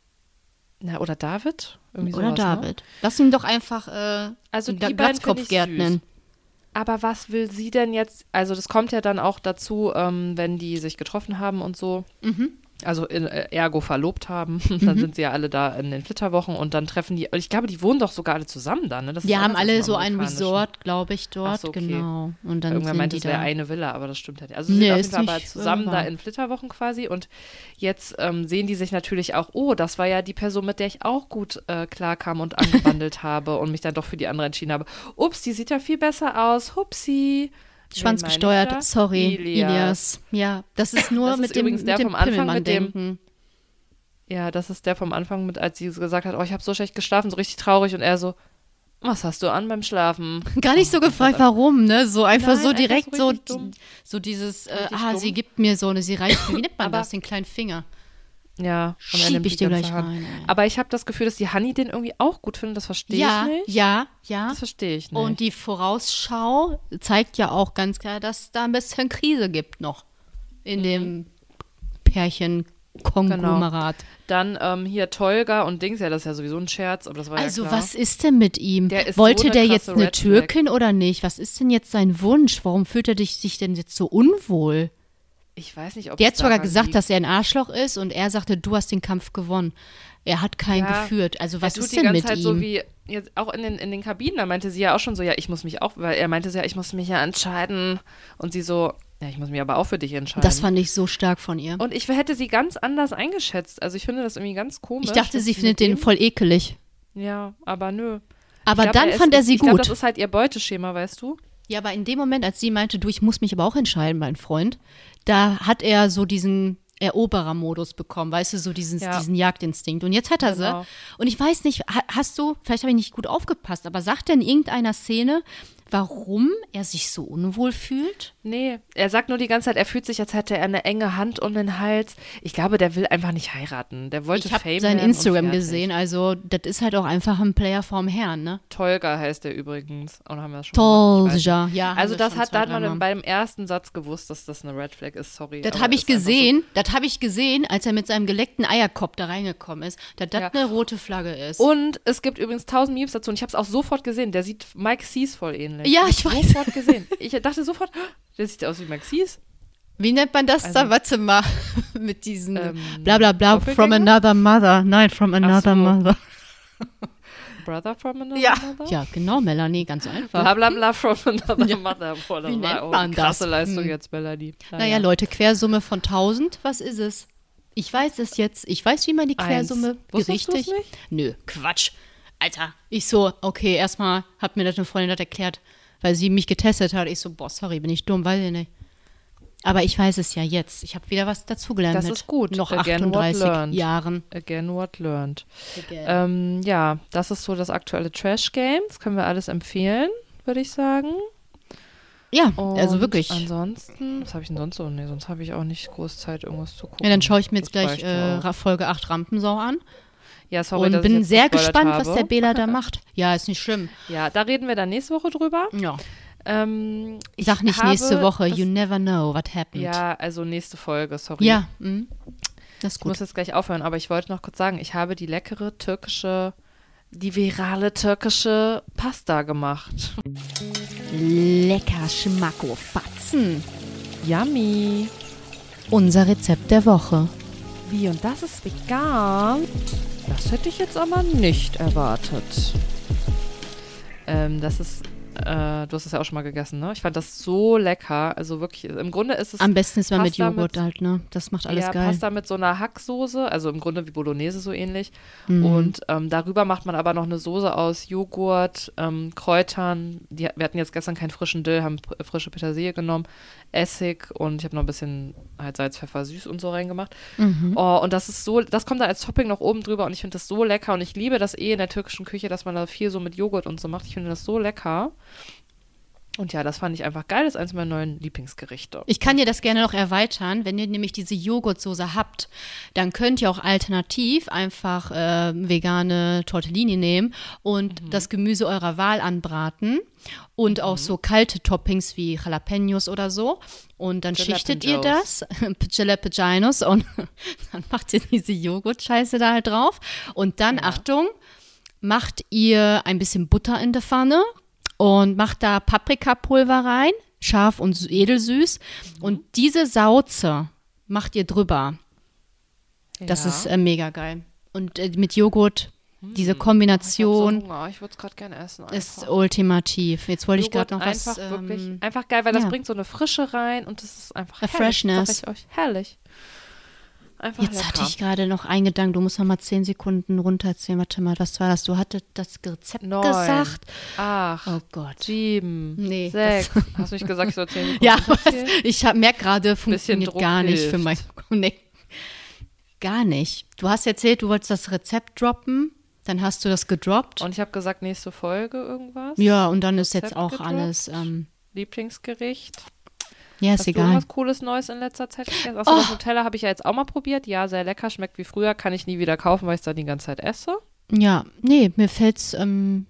Na, oder David? Irgendwie oder sowas, Ne? David. Lass ihn doch einfach äh, Also Gla- die beiden finde ich Glatzkopfgärtnen. süß. Aber was will sie denn jetzt? Also das kommt ja dann auch dazu, ähm, wenn die sich getroffen haben und so. Mhm. Also in, äh, ergo verlobt haben. Dann sind sie ja alle da in den Flitterwochen und dann treffen die, ich glaube, die wohnen doch sogar alle zusammen da, ne? Das Die ist haben anders als alle im so ein Amerikanischen. Resort, glaube ich, dort, Ach so, okay. genau. Und dann Irgendwer sind meinte, die es wäre da. eine Villa, aber das stimmt halt nicht. Also sie Nee, sind auf ist jeden Fall aber nicht zusammen da wahr. in Flitterwochen quasi und jetzt ähm, sehen die sich natürlich auch, oh, das war ja die Person, mit der ich auch gut äh, klarkam und angebandelt habe und mich dann doch für die andere entschieden habe. Ups, die sieht ja viel besser aus. Hupsi. Wen meine ich Schwanzgesteuert, da? sorry, Ilias. Ilias. Ja, das ist nur Das ist mit dem, übrigens der mit dem vom Anfang Pimmelmann mit dem- denken. Ja, das ist der vom Anfang mit, als sie gesagt hat, oh, ich habe so schlecht geschlafen, so richtig traurig und er so, was hast du an beim Schlafen? Gar nicht so gefragt, warum, ne? So einfach Nein, so einfach direkt so so, richtig dumm. so dieses, äh, Richtig ah, dumm. sie gibt mir so eine, sie reicht mir, wie nennt man Aber- das, den kleinen Finger. Ja, und er Schieb nimmt ich die dir ganze gleich Hand. rein, ey. Aber ich habe das Gefühl, dass die Honey den irgendwie auch gut findet, das verstehe Ja, ich nicht. ja, ja. Das verstehe ich nicht. Und die Vorausschau zeigt ja auch ganz klar, dass es da ein bisschen Krise gibt noch Mhm. in dem Pärchen-Konglomerat. Dann ähm, hier Tolga und Dings, ja, das ist ja sowieso ein Scherz, aber das war Also ja klar. was ist denn mit ihm? Der ist Wollte so eine der krasse jetzt eine Red Flag. Türkin oder nicht? Was ist denn jetzt sein Wunsch? Warum fühlt er dich, sich denn jetzt so unwohl? Ich weiß nicht, ob Der es hat sogar daran gesagt, liegt. dass er ein Arschloch ist und er sagte, du hast den Kampf gewonnen. Er hat keinen Ja, geführt. Also was er tut ist die denn ganze mit Zeit ihm? so wie, jetzt auch in den, in den Kabinen, da meinte sie ja auch schon so, ja, ich muss mich auch, weil er meinte so, ja, ich muss mich ja entscheiden. Und sie so, ja, ich muss mich aber auch für dich entscheiden. Das fand ich so stark von ihr. und ich hätte sie ganz anders eingeschätzt. Also ich finde das irgendwie ganz komisch. Ich dachte, dass sie mit findet den dem- voll ekelig. Ja, aber nö. Aber Ich glaub, dann er fand ist, er sie ich glaub, gut. das ist halt ihr Beuteschema, weißt du? Ja, aber in dem Moment, als sie meinte, du, ich muss mich aber auch entscheiden, mein Freund, da hat er so diesen Eroberer-Modus bekommen, weißt du, so diesen, Ja. diesen Jagdinstinkt. Und jetzt hat er Genau. sie. Und ich weiß nicht, ha- hast du, vielleicht habe ich nicht gut aufgepasst, aber sagt er in irgendeiner Szene, warum er sich so unwohl fühlt? Nee, er sagt nur die ganze Zeit, er fühlt sich, als hätte er eine enge Hand um den Hals. Ich glaube, der will einfach nicht heiraten. Der wollte Ich habe Fame sein werden Instagram und fertig. gesehen, also das ist halt auch einfach ein Player vorm Herrn, ne? Tolga heißt der übrigens. Oder haben wir das schon gemacht? Ich weiß Tolga, nicht. ja. Also haben wir das schon hat, zwei, da hat man dreimal. beim ersten Satz gewusst, dass das eine Red Flag ist, sorry. Das aber habe ich ist einfach gesehen, das habe ich gesehen, als er mit seinem geleckten Eierkopf da reingekommen ist, dass das Ja. eine rote Flagge ist. So. Und es gibt übrigens tausend Memes dazu und ich habe es auch sofort gesehen. Der sieht Mike Cease voll ähnlich. Ja, Hab ich weiß. Sofort gesehen. Ich dachte sofort, der sieht aus wie Mike Cease. Wie nennt man das Also- da? Warte mal, mit diesen Ähm, bla bla bla, from Doppelgänger? another mother. Nein, from another so. mother. Brother from another Ja, mother? ja, genau, Melanie, ganz einfach. Bla bla bla from another Ja. mother. Boah, das Wie war nennt auch man eine krasse das? Leistung Hm. jetzt, Melanie. Naja, Leute, Quersumme von tausend, was ist es? Ich weiß es jetzt. Ich weiß, wie man die Eins. Quersumme Wusstest du's richtig. nicht? Nö, Quatsch. Alter. Ich so, okay, erstmal hat mir das eine Freundin das erklärt, weil sie mich getestet hat. Ich so, boah, sorry, bin ich dumm, weiß ich nicht. Aber ich weiß es ja jetzt. Ich habe wieder was dazugelernt Das mit ist gut. noch Again what achtunddreißig learned. Jahren. Again what learned. Again. Ähm, ja, das ist so das aktuelle Trash-Game. Das können wir alles empfehlen, würde ich sagen. Ja, Und also wirklich. Ansonsten, was habe ich denn sonst so? Nee, sonst habe ich auch nicht groß Zeit, irgendwas zu gucken. Ja, dann schaue ich mir jetzt Das gleich reicht ja äh, auch. Ra- Folge acht Rampensau an Ja, sorry, und dass ich bin jetzt sehr gespoilert gespannt, habe. was der Bela da macht. Ja, ist nicht schlimm. Ja, da reden wir dann nächste Woche drüber. Ja. Ähm, Ich sag nicht habe nächste Woche, das, you never know what happened. Ja, also nächste Folge, sorry. Ja, mhm. das ist Ich muss gut. jetzt gleich aufhören, aber ich wollte noch kurz sagen, ich habe die leckere türkische, die virale türkische Pasta gemacht. Lecker Schmacko Fatzen. Yummy. Unser Rezept der Woche. Wie, und das ist vegan? Das hätte ich jetzt aber nicht erwartet. Ähm, das ist, äh, du hast es ja auch schon mal gegessen, ne? Ich fand das so lecker. Also wirklich, im Grunde ist es Am besten ist man mit Pasta Joghurt mit- halt, ne? Das macht alles ja, geil. Pasta mit so einer Hacksoße, also im Grunde wie Bolognese so ähnlich. Mhm. Und ähm, darüber macht man aber noch eine Soße aus Joghurt, ähm, Kräutern. Die, wir hatten jetzt gestern keinen frischen Dill, haben pr- frische Petersilie genommen, Essig und ich habe noch ein bisschen halt Salz, Pfeffer, süß und so reingemacht. Mhm. Oh, und das ist so, das kommt dann als Topping noch oben drüber und ich finde das so lecker und ich liebe das eh in der türkischen Küche, dass man da viel so mit Joghurt und so macht. Ich finde das so lecker. Und ja, das fand ich einfach geil. Das ist eins meiner neuen Lieblingsgerichte. Ich kann dir das gerne noch erweitern. Wenn ihr nämlich diese Joghurtsoße habt, dann könnt ihr auch alternativ einfach äh, vegane Tortellini nehmen und Mhm. das Gemüse eurer Wahl anbraten und auch so kalte Toppings wie Jalapenos oder so. Und dann schichtet ihr das, Jalapenos, und dann macht ihr diese Joghurt-Scheiße da halt drauf. Und dann, Ja. Achtung, macht ihr ein bisschen Butter in der Pfanne und macht da Paprikapulver rein, scharf und sü- edelsüß. Und diese Sauze macht ihr drüber. Das Ja. ist äh, mega geil. Und äh, mit Joghurt, diese Ich hab Kombination so Hunger. Ich würde es gerade gerne essen. ist einfach. ultimativ. Jetzt wollte ich gerade noch was. einfach wirklich, Ähm, einfach geil, weil das ja. bringt so eine Frische rein und das ist einfach A herrlich. freshness. Sag ich euch, herrlich. Einfach jetzt lecker. hatte ich gerade noch einen Gedanken. Du musst noch mal zehn Sekunden runterzählen. Warte mal, was war das? Du hattest das Rezept Neun, gesagt. acht, Oh Gott. sieben, Nee, sechs. Hast du nicht gesagt, ich soll zehn Sekunden Ja, was, runterzählen? ich merke gerade, funktioniert Druck gar nicht hilft. für mein. Nee, gar nicht. Du hast erzählt, du wolltest das Rezept droppen, dann hast du das gedroppt. Und ich habe gesagt, nächste Folge irgendwas. Ja, und dann ist jetzt Rezept auch gedroppt. alles. Ähm, Lieblingsgericht. ja, ist Hast du egal. irgendwas Cooles Neues in letzter Zeit gegessen? Achso, Oh. das Nutella habe ich ja jetzt auch mal probiert. Ja, sehr lecker, schmeckt wie früher. Kann ich nie wieder kaufen, weil ich es da die ganze Zeit esse. Ja, nee, mir fällt's, ähm,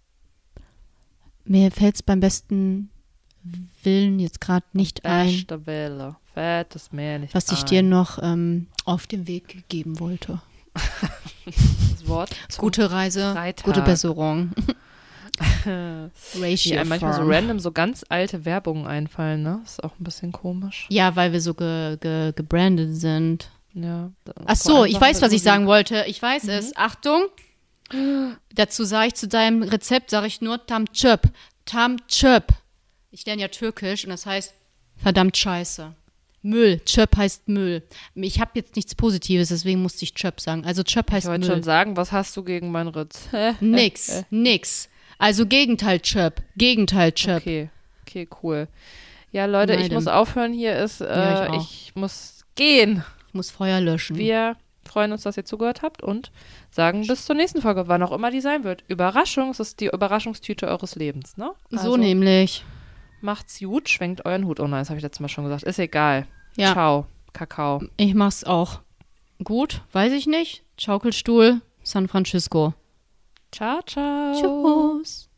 mir fällt's beim besten Willen jetzt gerade nicht ein, Beste Welle. Fettes Meer nicht was ich ein. dir noch ähm, auf den Weg geben wollte. Das Wort zum Gute Reise, Freitag. gute Besserung. Die Ratio einem manchmal so firm. random so ganz alte Werbungen einfallen, ne? Ist auch ein bisschen komisch. Ja, weil wir so ge, ge, gebrandet sind. Ja. Ach so, ich weiß, was ich sagen wollte. Ich weiß es. Achtung. Dazu sage ich zu deinem Rezept, sage ich nur Tam Çöp. Tam Çöp. Ich lerne ja Türkisch und das heißt verdammt scheiße. Müll. Çöp heißt Müll. Ich habe jetzt nichts Positives, deswegen musste ich Çöp sagen. Also Çöp Ich heißt wollte Müll. schon sagen, was hast du gegen mein Rezept? Nix, nix. Also Gegenteil Çöp. Gegenteil Çöp. Okay, okay, cool. Ja, Leute, ich Neidem. muss aufhören. Hier ist, äh, Ja, ich auch. ich muss gehen. Ich muss Feuer löschen. Wir freuen uns, dass ihr zugehört habt und sagen bis zur nächsten Folge, wann auch immer die sein wird. Überraschung, es ist die Überraschungstüte eures Lebens, ne? Also, so nämlich. Macht's gut, schwenkt euren Hut. Oh nein, das habe ich letztes Mal schon gesagt. Ist egal. Ja. Ciao, Kakao. Ich mach's auch. Gut, weiß ich nicht. Schaukelstuhl, San Francisco. Ciao, ciao. Tschüss.